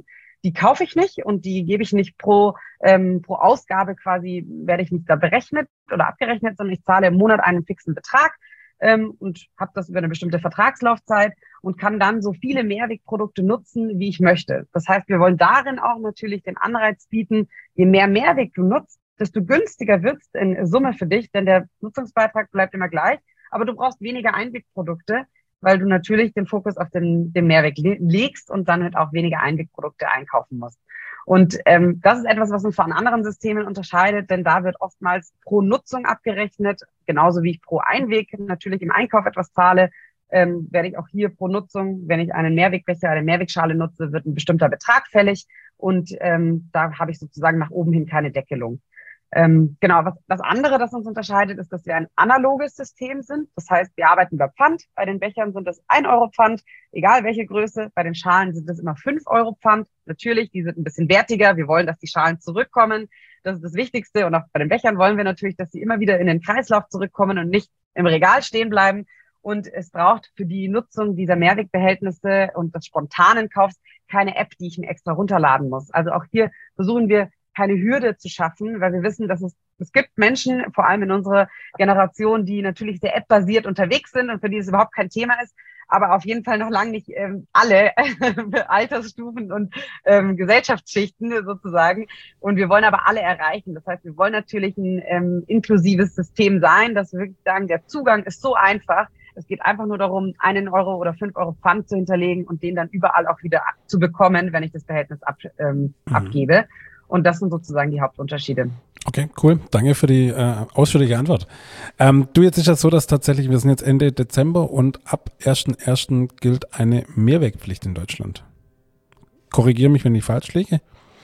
die kaufe ich nicht und die gebe ich nicht pro, ähm, pro Ausgabe quasi, werde ich nicht da berechnet oder abgerechnet, sondern ich zahle im Monat einen fixen Betrag ähm, und habe das über eine bestimmte Vertragslaufzeit und kann dann so viele Mehrwegprodukte nutzen, wie ich möchte. Das heißt, wir wollen darin auch natürlich den Anreiz bieten, je mehr Mehrweg du nutzt, desto günstiger wird's in Summe für dich, denn der Nutzungsbeitrag bleibt immer gleich, aber du brauchst weniger Einwegprodukte, weil du natürlich den Fokus auf den, den Mehrweg le- legst und dann halt auch weniger Einwegprodukte einkaufen musst. Und ähm, das ist etwas, was uns von anderen Systemen unterscheidet, denn da wird oftmals pro Nutzung abgerechnet, genauso wie ich pro Einweg natürlich im Einkauf etwas zahle, ähm, werde ich auch hier pro Nutzung, wenn ich einen Mehrwegbecher, eine Mehrwegschale nutze, wird ein bestimmter Betrag fällig und ähm, da habe ich sozusagen nach oben hin keine Deckelung. Ähm, genau, was, das andere, das uns unterscheidet, ist, dass wir ein analoges System sind. Das heißt, wir arbeiten über Pfand. Bei den Bechern sind es ein Euro Pfand, egal welche Größe. Bei den Schalen sind es immer fünf Euro Pfand. Natürlich, die sind ein bisschen wertiger. Wir wollen, dass die Schalen zurückkommen. Das ist das Wichtigste. Und auch bei den Bechern wollen wir natürlich, dass sie immer wieder in den Kreislauf zurückkommen und nicht im Regal stehen bleiben. Und es braucht für die Nutzung dieser Mehrwegbehältnisse und des spontanen Kaufs keine App, die ich mir extra runterladen muss. Also auch hier versuchen wir, keine Hürde zu schaffen, weil wir wissen, dass es, es gibt Menschen, vor allem in unserer Generation, die natürlich sehr app-basiert unterwegs sind und für die es überhaupt kein Thema ist, aber auf jeden Fall noch lange nicht ähm, alle Altersstufen und ähm, Gesellschaftsschichten sozusagen. Und wir wollen aber alle erreichen. Das heißt, wir wollen natürlich ein ähm, inklusives System sein, dass wir wirklich sagen, der Zugang ist so einfach. Es geht einfach nur darum, einen Euro oder fünf Euro Pfand zu hinterlegen und den dann überall auch wieder zu bekommen, wenn ich das Behältnis ab, ähm, mhm. abgebe. Und das sind sozusagen die Hauptunterschiede. Okay, cool. Danke für die äh, ausführliche Antwort. Ähm, du, jetzt ist das so, dass tatsächlich, wir sind jetzt Ende Dezember und ab ersten ersten gilt eine Mehrwegpflicht in Deutschland. Korrigiere mich, wenn ich falsch liege.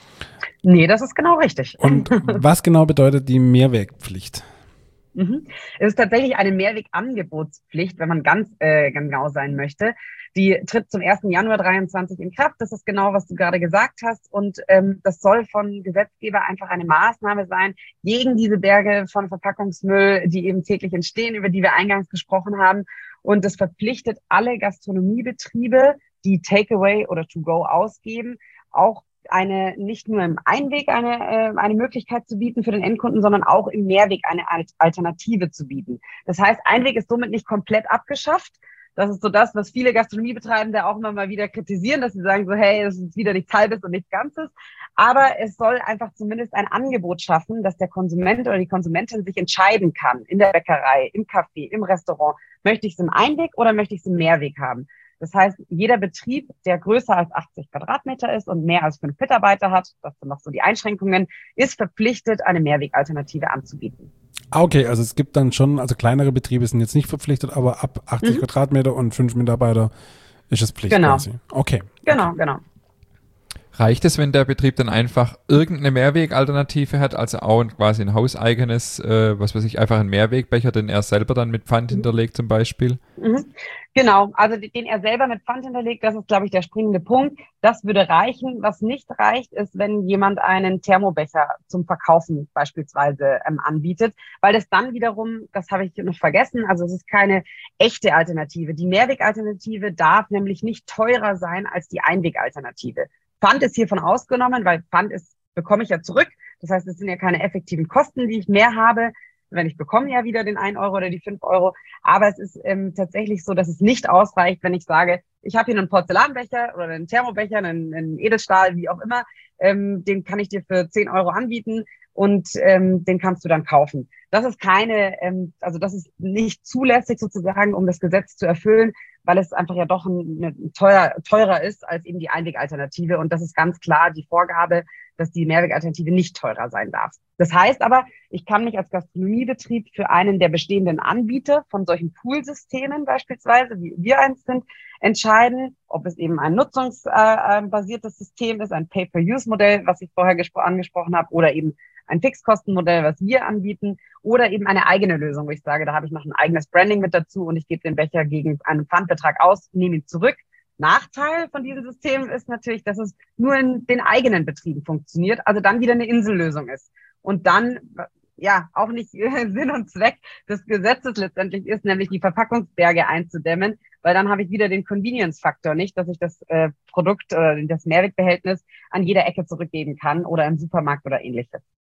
Nee, das ist genau richtig. Und was genau bedeutet die Mehrwegpflicht? Mhm. Es ist tatsächlich eine Mehrwegangebotspflicht, wenn man ganz äh, genau sein möchte. Die tritt zum ersten Januar dreiundzwanzig in Kraft. Das ist genau, was du gerade gesagt hast. Und ähm, das soll von Gesetzgeber einfach eine Maßnahme sein gegen diese Berge von Verpackungsmüll, die eben täglich entstehen, über die wir eingangs gesprochen haben. Und das verpflichtet alle Gastronomiebetriebe, die Takeaway oder To-Go ausgeben, auch eine nicht nur im Einweg eine äh, eine Möglichkeit zu bieten für den Endkunden, sondern auch im Mehrweg eine Alternative zu bieten. Das heißt, Einweg ist somit nicht komplett abgeschafft. Das ist so das, was viele Gastronomiebetreibende auch immer mal wieder kritisieren, dass sie sagen so, hey, das ist wieder nichts Halbes und nichts Ganzes. Aber es soll einfach zumindest ein Angebot schaffen, dass der Konsument oder die Konsumentin sich entscheiden kann, in der Bäckerei, im Café, im Restaurant, möchte ich es im Einweg oder möchte ich es im Mehrweg haben. Das heißt, jeder Betrieb, der größer als achtzig Quadratmeter ist und mehr als fünf Mitarbeiter hat, das sind noch so die Einschränkungen, ist verpflichtet, eine Mehrwegalternative anzubieten. Ah, okay, also es gibt dann schon, also kleinere Betriebe sind jetzt nicht verpflichtet, aber ab achtzig mhm. Quadratmeter und fünf Mitarbeiter ist es Pflicht genau. quasi. Okay. Genau, okay. genau. Reicht es, wenn der Betrieb dann einfach irgendeine Mehrwegalternative hat, also auch quasi ein hauseigenes, äh, was weiß ich, einfach ein Mehrwegbecher, den er selber dann mit Pfand hinterlegt zum Beispiel? Mhm. Genau, also den er selber mit Pfand hinterlegt, das ist, glaube ich, der springende Punkt. Das würde reichen. Was nicht reicht, ist, wenn jemand einen Thermobecher zum Verkaufen beispielsweise ähm, anbietet, weil das dann wiederum, das habe ich noch vergessen, also es ist keine echte Alternative. Die Mehrwegalternative darf nämlich nicht teurer sein als die Einwegalternative. Pfand ist hiervon ausgenommen, weil Pfand ist, bekomme ich ja zurück. Das heißt, es sind ja keine effektiven Kosten, die ich mehr habe. Wenn ich bekomme ja wieder den einen Euro oder die fünf Euro. Aber es ist ähm, tatsächlich so, dass es nicht ausreicht, wenn ich sage, ich habe hier einen Porzellanbecher oder einen Thermobecher, einen, einen Edelstahl, wie auch immer. Ähm, den kann ich dir für zehn Euro anbieten und ähm, den kannst du dann kaufen. Das ist keine, ähm, also das ist nicht zulässig sozusagen, um das Gesetz zu erfüllen, weil es einfach ja doch ein, ein teuer, teurer ist als eben die Einwegalternative. Und das ist ganz klar die Vorgabe, dass die Mehrwegalternative nicht teurer sein darf. Das heißt aber, ich kann mich als Gastronomiebetrieb für einen der bestehenden Anbieter von solchen Poolsystemen beispielsweise, wie wir eins sind, entscheiden, ob es eben ein nutzungsbasiertes System ist, ein Pay-per-Use-Modell, was ich vorher gespro- angesprochen habe, oder eben ein Fixkostenmodell, was wir anbieten, oder eben eine eigene Lösung, wo ich sage, da habe ich noch ein eigenes Branding mit dazu und ich gebe den Becher gegen einen Pfandbetrag aus, nehme ihn zurück. Nachteil von diesem System ist natürlich, dass es nur in den eigenen Betrieben funktioniert, also dann wieder eine Insellösung ist. Und dann, ja, auch nicht Sinn und Zweck des Gesetzes letztendlich ist, nämlich die Verpackungsberge einzudämmen, weil dann habe ich wieder den Convenience-Faktor nicht, dass ich das äh, Produkt oder das Mehrwegbehältnis an jeder Ecke zurückgeben kann oder im Supermarkt oder ähnliches.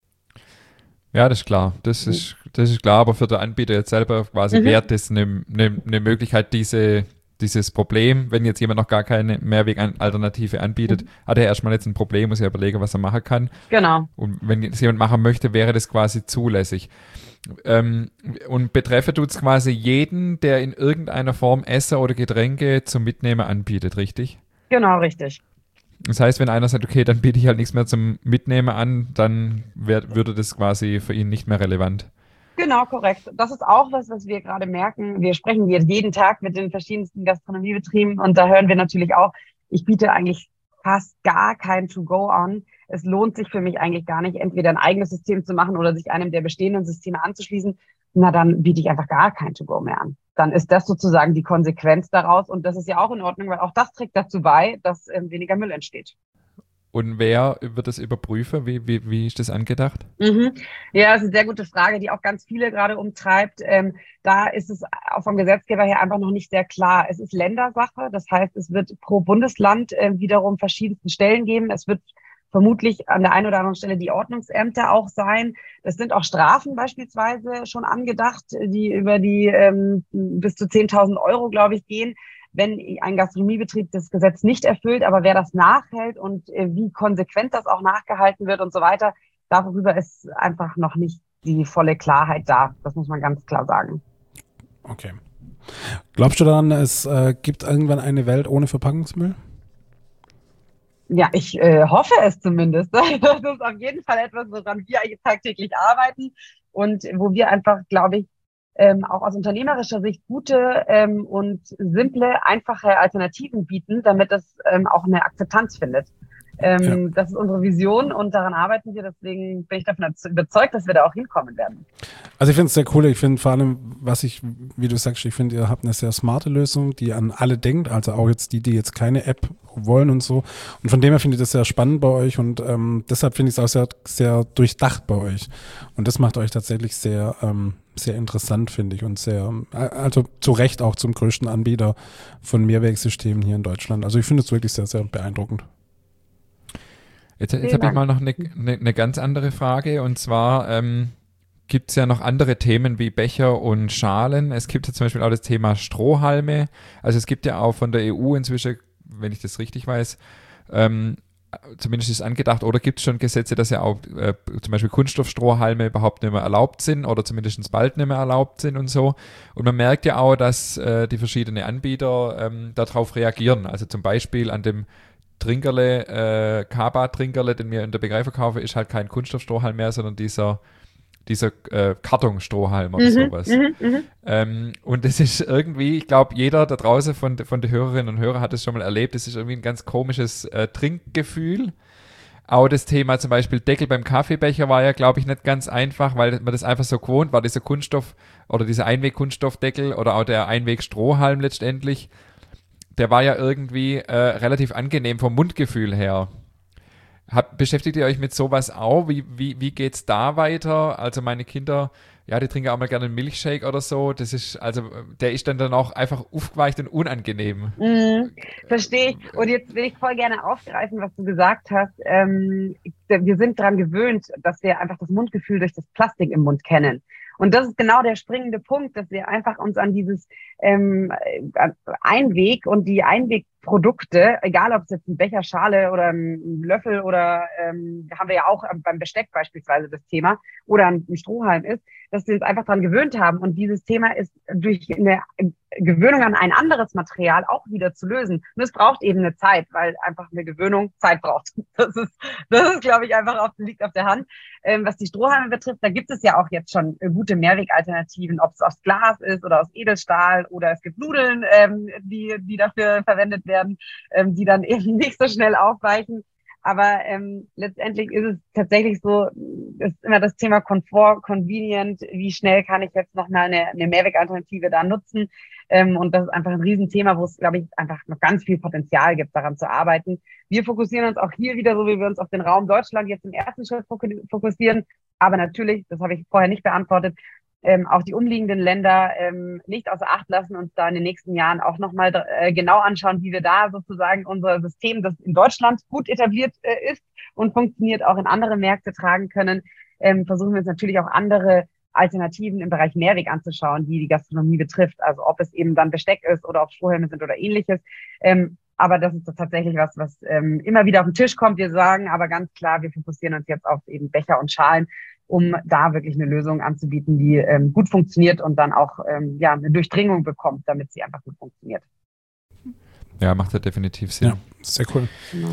Ja, das ist klar. Das ist, das ist klar, aber für den Anbieter jetzt selber quasi Mhm. wäre das eine, eine, eine Möglichkeit, diese, dieses Problem, wenn jetzt jemand noch gar keine Mehrwegalternative anbietet, Mhm. hat er erstmal jetzt ein Problem, muss er überlegen, was er machen kann. Genau. Und wenn es jemand machen möchte, wäre das quasi zulässig. Ähm, und betreffen tut es quasi jeden, der in irgendeiner Form Essen oder Getränke zum Mitnehmen anbietet, richtig? Genau, richtig. Das heißt, wenn einer sagt, okay, dann biete ich halt nichts mehr zum Mitnehmen an, dann wär, würde das quasi für ihn nicht mehr relevant. Genau, korrekt. Das ist auch was, was wir gerade merken. Wir sprechen jetzt jeden Tag mit den verschiedensten Gastronomiebetrieben und da hören wir natürlich auch, ich biete eigentlich fast gar kein To-Go an. Es lohnt sich für mich eigentlich gar nicht, entweder ein eigenes System zu machen oder sich einem der bestehenden Systeme anzuschließen. Na, dann biete ich einfach gar kein To-Go mehr an. Dann ist das sozusagen die Konsequenz daraus und das ist ja auch in Ordnung, weil auch das trägt dazu bei, dass ähm, weniger Müll entsteht. Und wer wird das überprüfen? Wie, wie, wie ist das angedacht? Mhm. Ja, das ist eine sehr gute Frage, die auch ganz viele gerade umtreibt. Ähm, da ist es auch vom Gesetzgeber her einfach noch nicht sehr klar. Es ist Ländersache, das heißt, es wird pro Bundesland äh, wiederum verschiedensten Stellen geben. Es wird vermutlich an der einen oder anderen Stelle die Ordnungsämter auch sein. Es sind auch Strafen beispielsweise schon angedacht, die über die ähm, bis zu zehntausend Euro, glaube ich, gehen, wenn ein Gastronomiebetrieb das Gesetz nicht erfüllt. Aber wer das nachhält und äh, wie konsequent das auch nachgehalten wird und so weiter, darüber ist einfach noch nicht die volle Klarheit da. Das muss man ganz klar sagen. Okay. Glaubst du daran, es äh, gibt irgendwann eine Welt ohne Verpackungsmüll? Ja, ich äh, hoffe es zumindest. Das ist auf jeden Fall etwas, woran wir eigentlich tagtäglich arbeiten und wo wir einfach, glaube ich, ähm, auch aus unternehmerischer Sicht gute ähm, und simple, einfache Alternativen bieten, damit es ähm, auch eine Akzeptanz findet. Ja. Ähm, das ist unsere Vision und daran arbeiten wir. Deswegen bin ich davon überzeugt, dass wir da auch hinkommen werden. Also ich finde es sehr cool. Ich finde vor allem, was ich, wie du sagst, ich finde, ihr habt eine sehr smarte Lösung, die an alle denkt, also auch jetzt die, die jetzt keine App wollen und so. Und von dem her finde ich das sehr spannend bei euch und ähm, deshalb finde ich es auch sehr, sehr durchdacht bei euch. Und das macht euch tatsächlich sehr, ähm, sehr interessant, finde ich, und sehr, also zu Recht auch zum größten Anbieter von Mehrwegsystemen hier in Deutschland. Also ich finde es wirklich sehr, sehr beeindruckend. Jetzt, jetzt habe ich mal noch eine, eine, eine ganz andere Frage und zwar ähm, gibt es ja noch andere Themen wie Becher und Schalen. Es gibt ja zum Beispiel auch das Thema Strohhalme. Also es gibt ja auch von der E U inzwischen, wenn ich das richtig weiß, ähm, zumindest ist angedacht, oder gibt es schon Gesetze, dass ja auch äh, zum Beispiel Kunststoffstrohhalme überhaupt nicht mehr erlaubt sind oder zumindest bald nicht mehr erlaubt sind und so. Und man merkt ja auch, dass äh, die verschiedenen Anbieter ähm, darauf reagieren. Also zum Beispiel an dem Trinkerle, äh, Kaba-Trinkerle, den wir in der Bäckerei verkaufen, ist halt kein Kunststoffstrohhalm mehr, sondern dieser, dieser äh, Kartonstrohhalm oder Mhm, sowas. mhm, mhm. Ähm, und das ist irgendwie, ich glaube, jeder da draußen von, von den Hörerinnen und Hörern hat es schon mal erlebt, das ist irgendwie ein ganz komisches äh, Trinkgefühl. Auch das Thema zum Beispiel Deckel beim Kaffeebecher war ja, glaube ich, nicht ganz einfach, weil man das einfach so gewohnt war, dieser Kunststoff oder dieser Einweg-Kunststoffdeckel oder auch der Einweg-Strohhalm letztendlich. Der war ja irgendwie äh, relativ angenehm vom Mundgefühl her. Hab, beschäftigt ihr euch mit sowas auch? Wie, wie, wie geht's da weiter? Also meine Kinder, ja, die trinken auch mal gerne einen Milchshake oder so. Das ist, also der ist dann dann auch einfach aufgeweicht und unangenehm. Mhm, verstehe ich. Und jetzt will ich voll gerne aufgreifen, was du gesagt hast. Ähm, wir sind daran gewöhnt, dass wir einfach das Mundgefühl durch das Plastik im Mund kennen. Und das ist genau der springende Punkt, dass wir einfach uns an dieses ähm, Einweg und die Einwegprodukte, egal ob es jetzt ein Becher, Schale oder ein Löffel oder ähm, haben wir ja auch beim Besteck beispielsweise das Thema, oder ein Strohhalm ist, dass wir uns einfach daran gewöhnt haben. Und dieses Thema ist durch eine Gewöhnung an ein anderes Material auch wieder zu lösen. Und es braucht eben eine Zeit, weil einfach eine Gewöhnung Zeit braucht. Das ist, das ist, glaube ich, einfach auf, liegt auf der Hand. Ähm, was die Strohhalme betrifft, da gibt es ja auch jetzt schon äh, gute Mehrwegalternativen, ob es aus Glas ist oder aus Edelstahl oder es gibt Nudeln, ähm, die, die dafür verwendet werden, ähm, die dann eben nicht so schnell aufweichen. Aber ähm, letztendlich ist es tatsächlich so, ist immer das Thema Komfort, convenient, wie schnell kann ich jetzt noch mal eine, eine Mehrwegalternative da nutzen. Ähm, und das ist einfach ein Riesenthema, wo es, glaube ich, einfach noch ganz viel Potenzial gibt, daran zu arbeiten. Wir fokussieren uns auch hier wieder, so wie wir uns auf den Raum Deutschland jetzt im ersten Schritt fokussieren. Aber natürlich, das habe ich vorher nicht beantwortet, ähm, auch die umliegenden Länder ähm, nicht außer Acht lassen, uns da in den nächsten Jahren auch nochmal äh, genau anschauen, wie wir da sozusagen unser System, das in Deutschland gut etabliert äh, ist und funktioniert, auch in andere Märkte tragen können. Ähm, versuchen wir uns natürlich auch andere Alternativen im Bereich Mehrweg anzuschauen, die die Gastronomie betrifft. Also ob es eben dann Besteck ist oder ob es Strohhalme sind oder ähnliches. Ähm, aber das ist tatsächlich was, was ähm, immer wieder auf den Tisch kommt. Wir sagen aber ganz klar, wir fokussieren uns jetzt auf eben Becher und Schalen, um da wirklich eine Lösung anzubieten, die ähm, gut funktioniert und dann auch ähm, ja eine Durchdringung bekommt, damit sie einfach gut funktioniert. Ja, macht ja definitiv Sinn. Ja, sehr cool. Genau.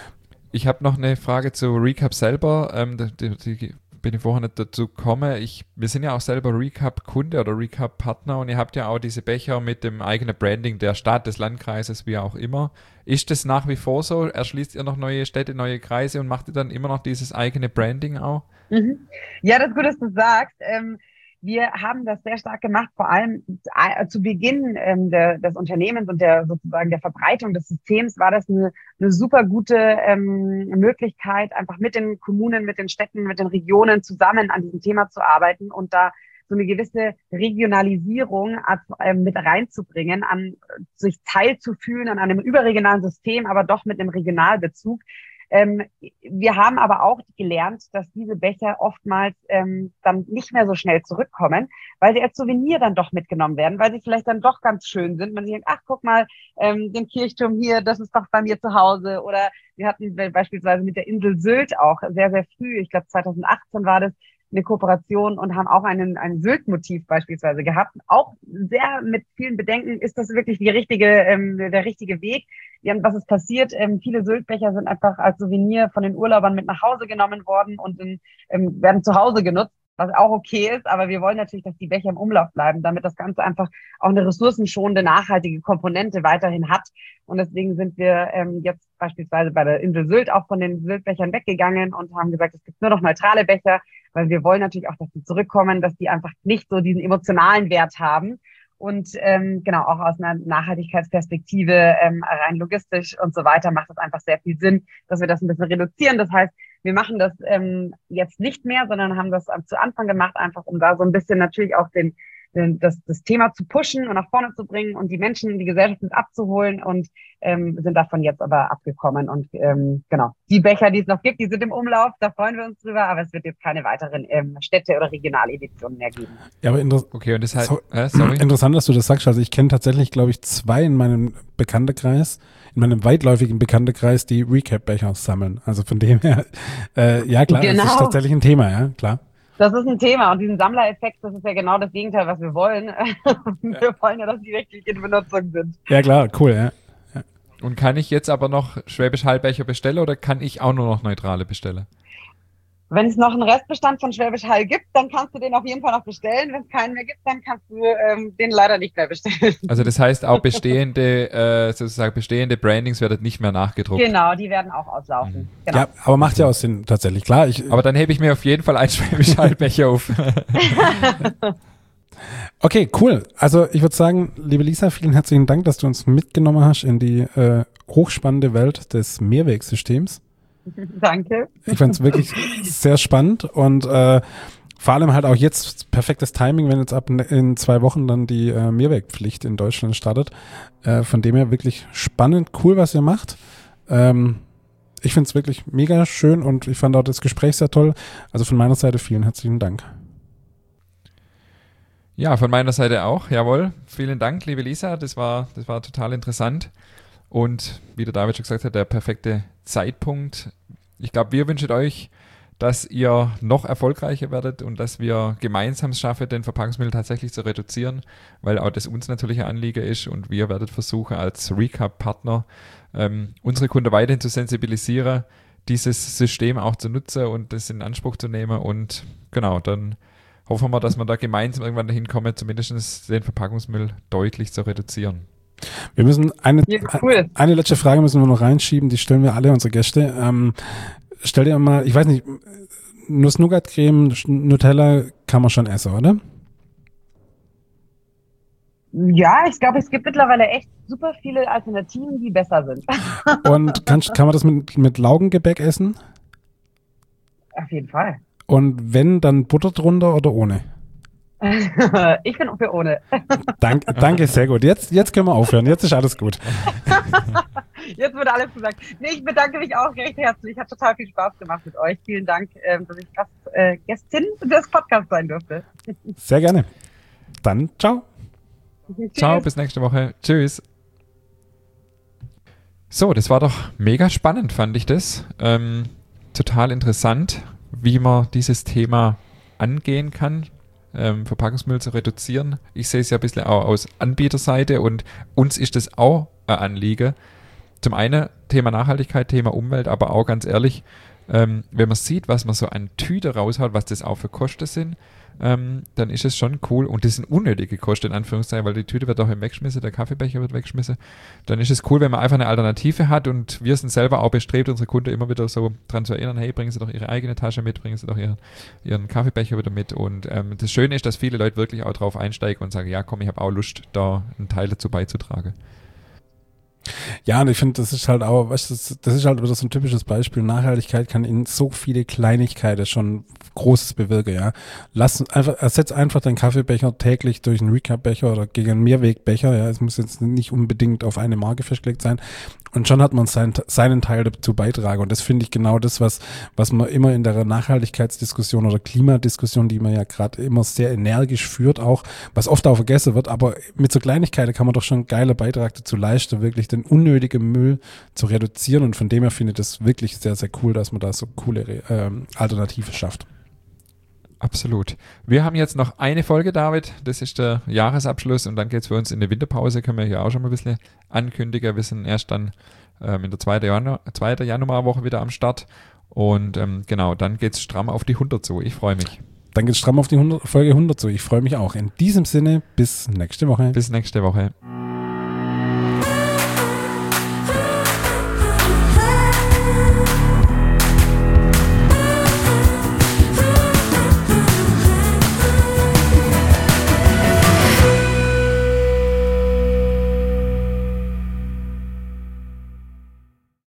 Ich habe noch eine Frage zu Recap selber. Ähm, die, die bin ich vorher nicht dazu gekommen. Ich, wir sind ja auch selber Recap-Kunde oder Recap-Partner und ihr habt ja auch diese Becher mit dem eigenen Branding der Stadt, des Landkreises, wie auch immer. Ist das nach wie vor so? Erschließt ihr noch neue Städte, neue Kreise und macht ihr dann immer noch dieses eigene Branding auch? Mhm. Ja, das ist gut, dass du sagst. Ähm, wir haben das sehr stark gemacht, vor allem äh, zu Beginn ähm, der, des Unternehmens und der sozusagen der Verbreitung des Systems war das eine, eine super gute ähm, Möglichkeit, einfach mit den Kommunen, mit den Städten, mit den Regionen zusammen an diesem Thema zu arbeiten und da so eine gewisse Regionalisierung äh, mit reinzubringen, an sich teilzufühlen an einem überregionalen System, aber doch mit einem Regionalbezug. Ähm, wir haben aber auch gelernt, dass diese Becher oftmals ähm, dann nicht mehr so schnell zurückkommen, weil sie als Souvenir dann doch mitgenommen werden, weil sie vielleicht dann doch ganz schön sind. Man denkt, ach, guck mal, ähm, den Kirchturm hier, das ist doch bei mir zu Hause. Oder wir hatten beispielsweise mit der Insel Sylt auch sehr, sehr früh, ich glaube zweitausendachtzehn war das, eine Kooperation und haben auch einen, ein Sylt-Motiv beispielsweise gehabt. Auch sehr mit vielen Bedenken, ist das wirklich die richtige, ähm, der richtige Weg? Ja, und was ist passiert? Ähm, viele Syltbecher sind einfach als Souvenir von den Urlaubern mit nach Hause genommen worden und in, ähm, werden zu Hause genutzt, was auch okay ist. Aber wir wollen natürlich, dass die Becher im Umlauf bleiben, damit das Ganze einfach auch eine ressourcenschonende, nachhaltige Komponente weiterhin hat. Und deswegen sind wir ähm, jetzt beispielsweise bei der Insel Sylt auch von den Syltbechern weggegangen und haben gesagt, es gibt nur noch neutrale Becher, weil wir wollen natürlich auch, dass die zurückkommen, dass die einfach nicht so diesen emotionalen Wert haben. Und ähm, genau, auch aus einer Nachhaltigkeitsperspektive, ähm, rein logistisch und so weiter, macht es einfach sehr viel Sinn, dass wir das ein bisschen reduzieren. Das heißt, wir machen das ähm, jetzt nicht mehr, sondern haben das zu Anfang gemacht, einfach um da so ein bisschen natürlich auch den, den das, das Thema zu pushen und nach vorne zu bringen und die Menschen in die Gesellschaft mit abzuholen und ähm, sind davon jetzt aber abgekommen. Und ähm, genau, die Becher, die es noch gibt, die sind im Umlauf, da freuen wir uns drüber, aber es wird jetzt keine weiteren ähm, Städte- oder Regionaleditionen mehr geben. Ja, aber inter- Okay, und das heißt, so, äh, sorry. interessant, dass du das sagst. Also ich kenne tatsächlich, glaube ich, zwei in meinem Bekanntenkreis, in meinem weitläufigen Bekanntenkreis, die Recap-Becher sammeln. Also von dem her, äh, ja klar, Genau. das ist tatsächlich ein Thema, ja, klar. Das ist ein Thema und diesen Sammlereffekt, das ist ja genau das Gegenteil, was wir wollen. Wir Ja. wollen ja, dass die wirklich in Benutzung sind. Ja klar, cool, ja. Und kann ich jetzt aber noch Schwäbisch Hall-Becher bestellen oder kann ich auch nur noch neutrale bestellen? Wenn es noch einen Restbestand von Schwäbisch Hall gibt, dann kannst du den auf jeden Fall noch bestellen. Wenn es keinen mehr gibt, dann kannst du ähm, den leider nicht mehr bestellen. Also das heißt auch bestehende, äh, sozusagen bestehende Brandings werden nicht mehr nachgedruckt. Genau, die werden auch auslaufen. Mhm. Genau. Ja, aber macht ja auch Sinn, tatsächlich, klar. Ich, Aber dann hebe ich mir auf jeden Fall einen Schwäbisch Hall-Becher auf. okay, cool. Also ich würde sagen, liebe Lisa, vielen herzlichen Dank, dass du uns mitgenommen hast in die äh, hochspannende Welt des Mehrwegsystems. Danke. Ich fand es wirklich sehr spannend und äh, vor allem halt auch jetzt perfektes Timing, wenn jetzt ab in, in zwei Wochen dann die äh, Mehrwegpflicht in Deutschland startet. Äh, von dem her wirklich spannend, cool, was ihr macht. Ähm, ich finde es wirklich mega schön und ich fand auch das Gespräch sehr toll. Also von meiner Seite vielen herzlichen Dank. Ja, von meiner Seite auch, jawohl. Vielen Dank, liebe Lisa, das war, das war total interessant. Und wie der David schon gesagt hat, der perfekte Zeitpunkt. Ich glaube, wir wünschen euch, dass ihr noch erfolgreicher werdet und dass wir gemeinsam es schaffen, den Verpackungsmüll tatsächlich zu reduzieren, weil auch das uns natürlich ein Anliegen ist und wir werden versuchen, als Recap-Partner ähm, unsere Kunden weiterhin zu sensibilisieren, dieses System auch zu nutzen und das in Anspruch zu nehmen. Und genau, dann hoffen wir, dass wir da gemeinsam irgendwann dahin kommen, zumindest den Verpackungsmüll deutlich zu reduzieren. Wir müssen eine, Ja, cool. eine letzte Frage müssen wir noch reinschieben, die stellen wir alle unsere Gäste. Ähm, stell dir mal, ich weiß nicht, Nuss-Nougat-Creme, Nutella kann man schon essen, oder? Ja, ich glaube, es gibt mittlerweile echt super viele Alternativen, die besser sind. Und kann, kann man das mit, mit Laugengebäck essen? Auf jeden Fall. Und wenn, dann Butter drunter oder ohne? Ich bin für ohne. Dank, danke, sehr gut. Jetzt, jetzt können wir aufhören. Jetzt ist alles gut. Jetzt wird alles gesagt. Nee, ich bedanke mich auch recht herzlich. Hat total viel Spaß gemacht mit euch. Vielen Dank, ähm, dass ich Gast, äh, Gästin des Podcasts sein durfte. Sehr gerne. Dann ciao. Ciao, bis nächste Woche. Tschüss. So, das war doch mega spannend, fand ich das. Ähm, total interessant, wie man dieses Thema angehen kann, ähm, Verpackungsmüll zu reduzieren. Ich sehe es ja ein bisschen auch aus Anbieterseite und uns ist das auch ein Anliegen. Zum einen Thema Nachhaltigkeit, Thema Umwelt, aber auch ganz ehrlich, ähm, wenn man sieht, was man so an Tüte raushaut, was das auch für Kosten sind, ähm, dann ist es schon cool und das sind unnötige Kosten in Anführungszeichen, weil die Tüte wird auch weggeschmissen, der Kaffeebecher wird weggeschmissen. Dann ist es cool, wenn man einfach eine Alternative hat und wir sind selber auch bestrebt, unsere Kunden immer wieder so dran zu erinnern, hey, bringen Sie doch Ihre eigene Tasche mit, bringen Sie doch Ihren, Ihren Kaffeebecher wieder mit und ähm, das Schöne ist, dass viele Leute wirklich auch drauf einsteigen und sagen, ja komm, ich habe auch Lust, da einen Teil dazu beizutragen. Ja, und ich finde, das ist halt auch, weißt du, das, das ist halt wieder so ein typisches Beispiel. Nachhaltigkeit kann in so viele Kleinigkeiten schon Großes bewirken, ja. Lass einfach, ersetz einfach deinen Kaffeebecher täglich durch einen Recap-Becher oder gegen einen Mehrwegbecher, ja. Es muss jetzt nicht unbedingt auf eine Marke festgelegt sein. Und schon hat man sein, seinen Teil dazu beitragen. Und das finde ich genau das, was, was man immer in der Nachhaltigkeitsdiskussion oder Klimadiskussion, die man ja gerade immer sehr energisch führt, auch, was oft auch vergessen wird. Aber mit so Kleinigkeiten kann man doch schon einen geilen Beitrag dazu leisten, wirklich den unnötigen Müll zu reduzieren. Und von dem her finde ich das wirklich sehr, sehr cool, dass man da so coole ähm, Alternative schafft. Absolut. Wir haben jetzt noch eine Folge, David. Das ist der Jahresabschluss und dann geht es für uns in die Winterpause. Können wir hier auch schon mal ein bisschen ankündigen. Wir sind erst dann ähm, in der zweiten Januar, zweiten Januarwoche wieder am Start. Und ähm, genau, dann geht es stramm auf die hundert zu. Ich freue mich. Dann geht es stramm auf die hundert, Folge hundert zu. Ich freue mich auch. In diesem Sinne, bis nächste Woche. Bis nächste Woche.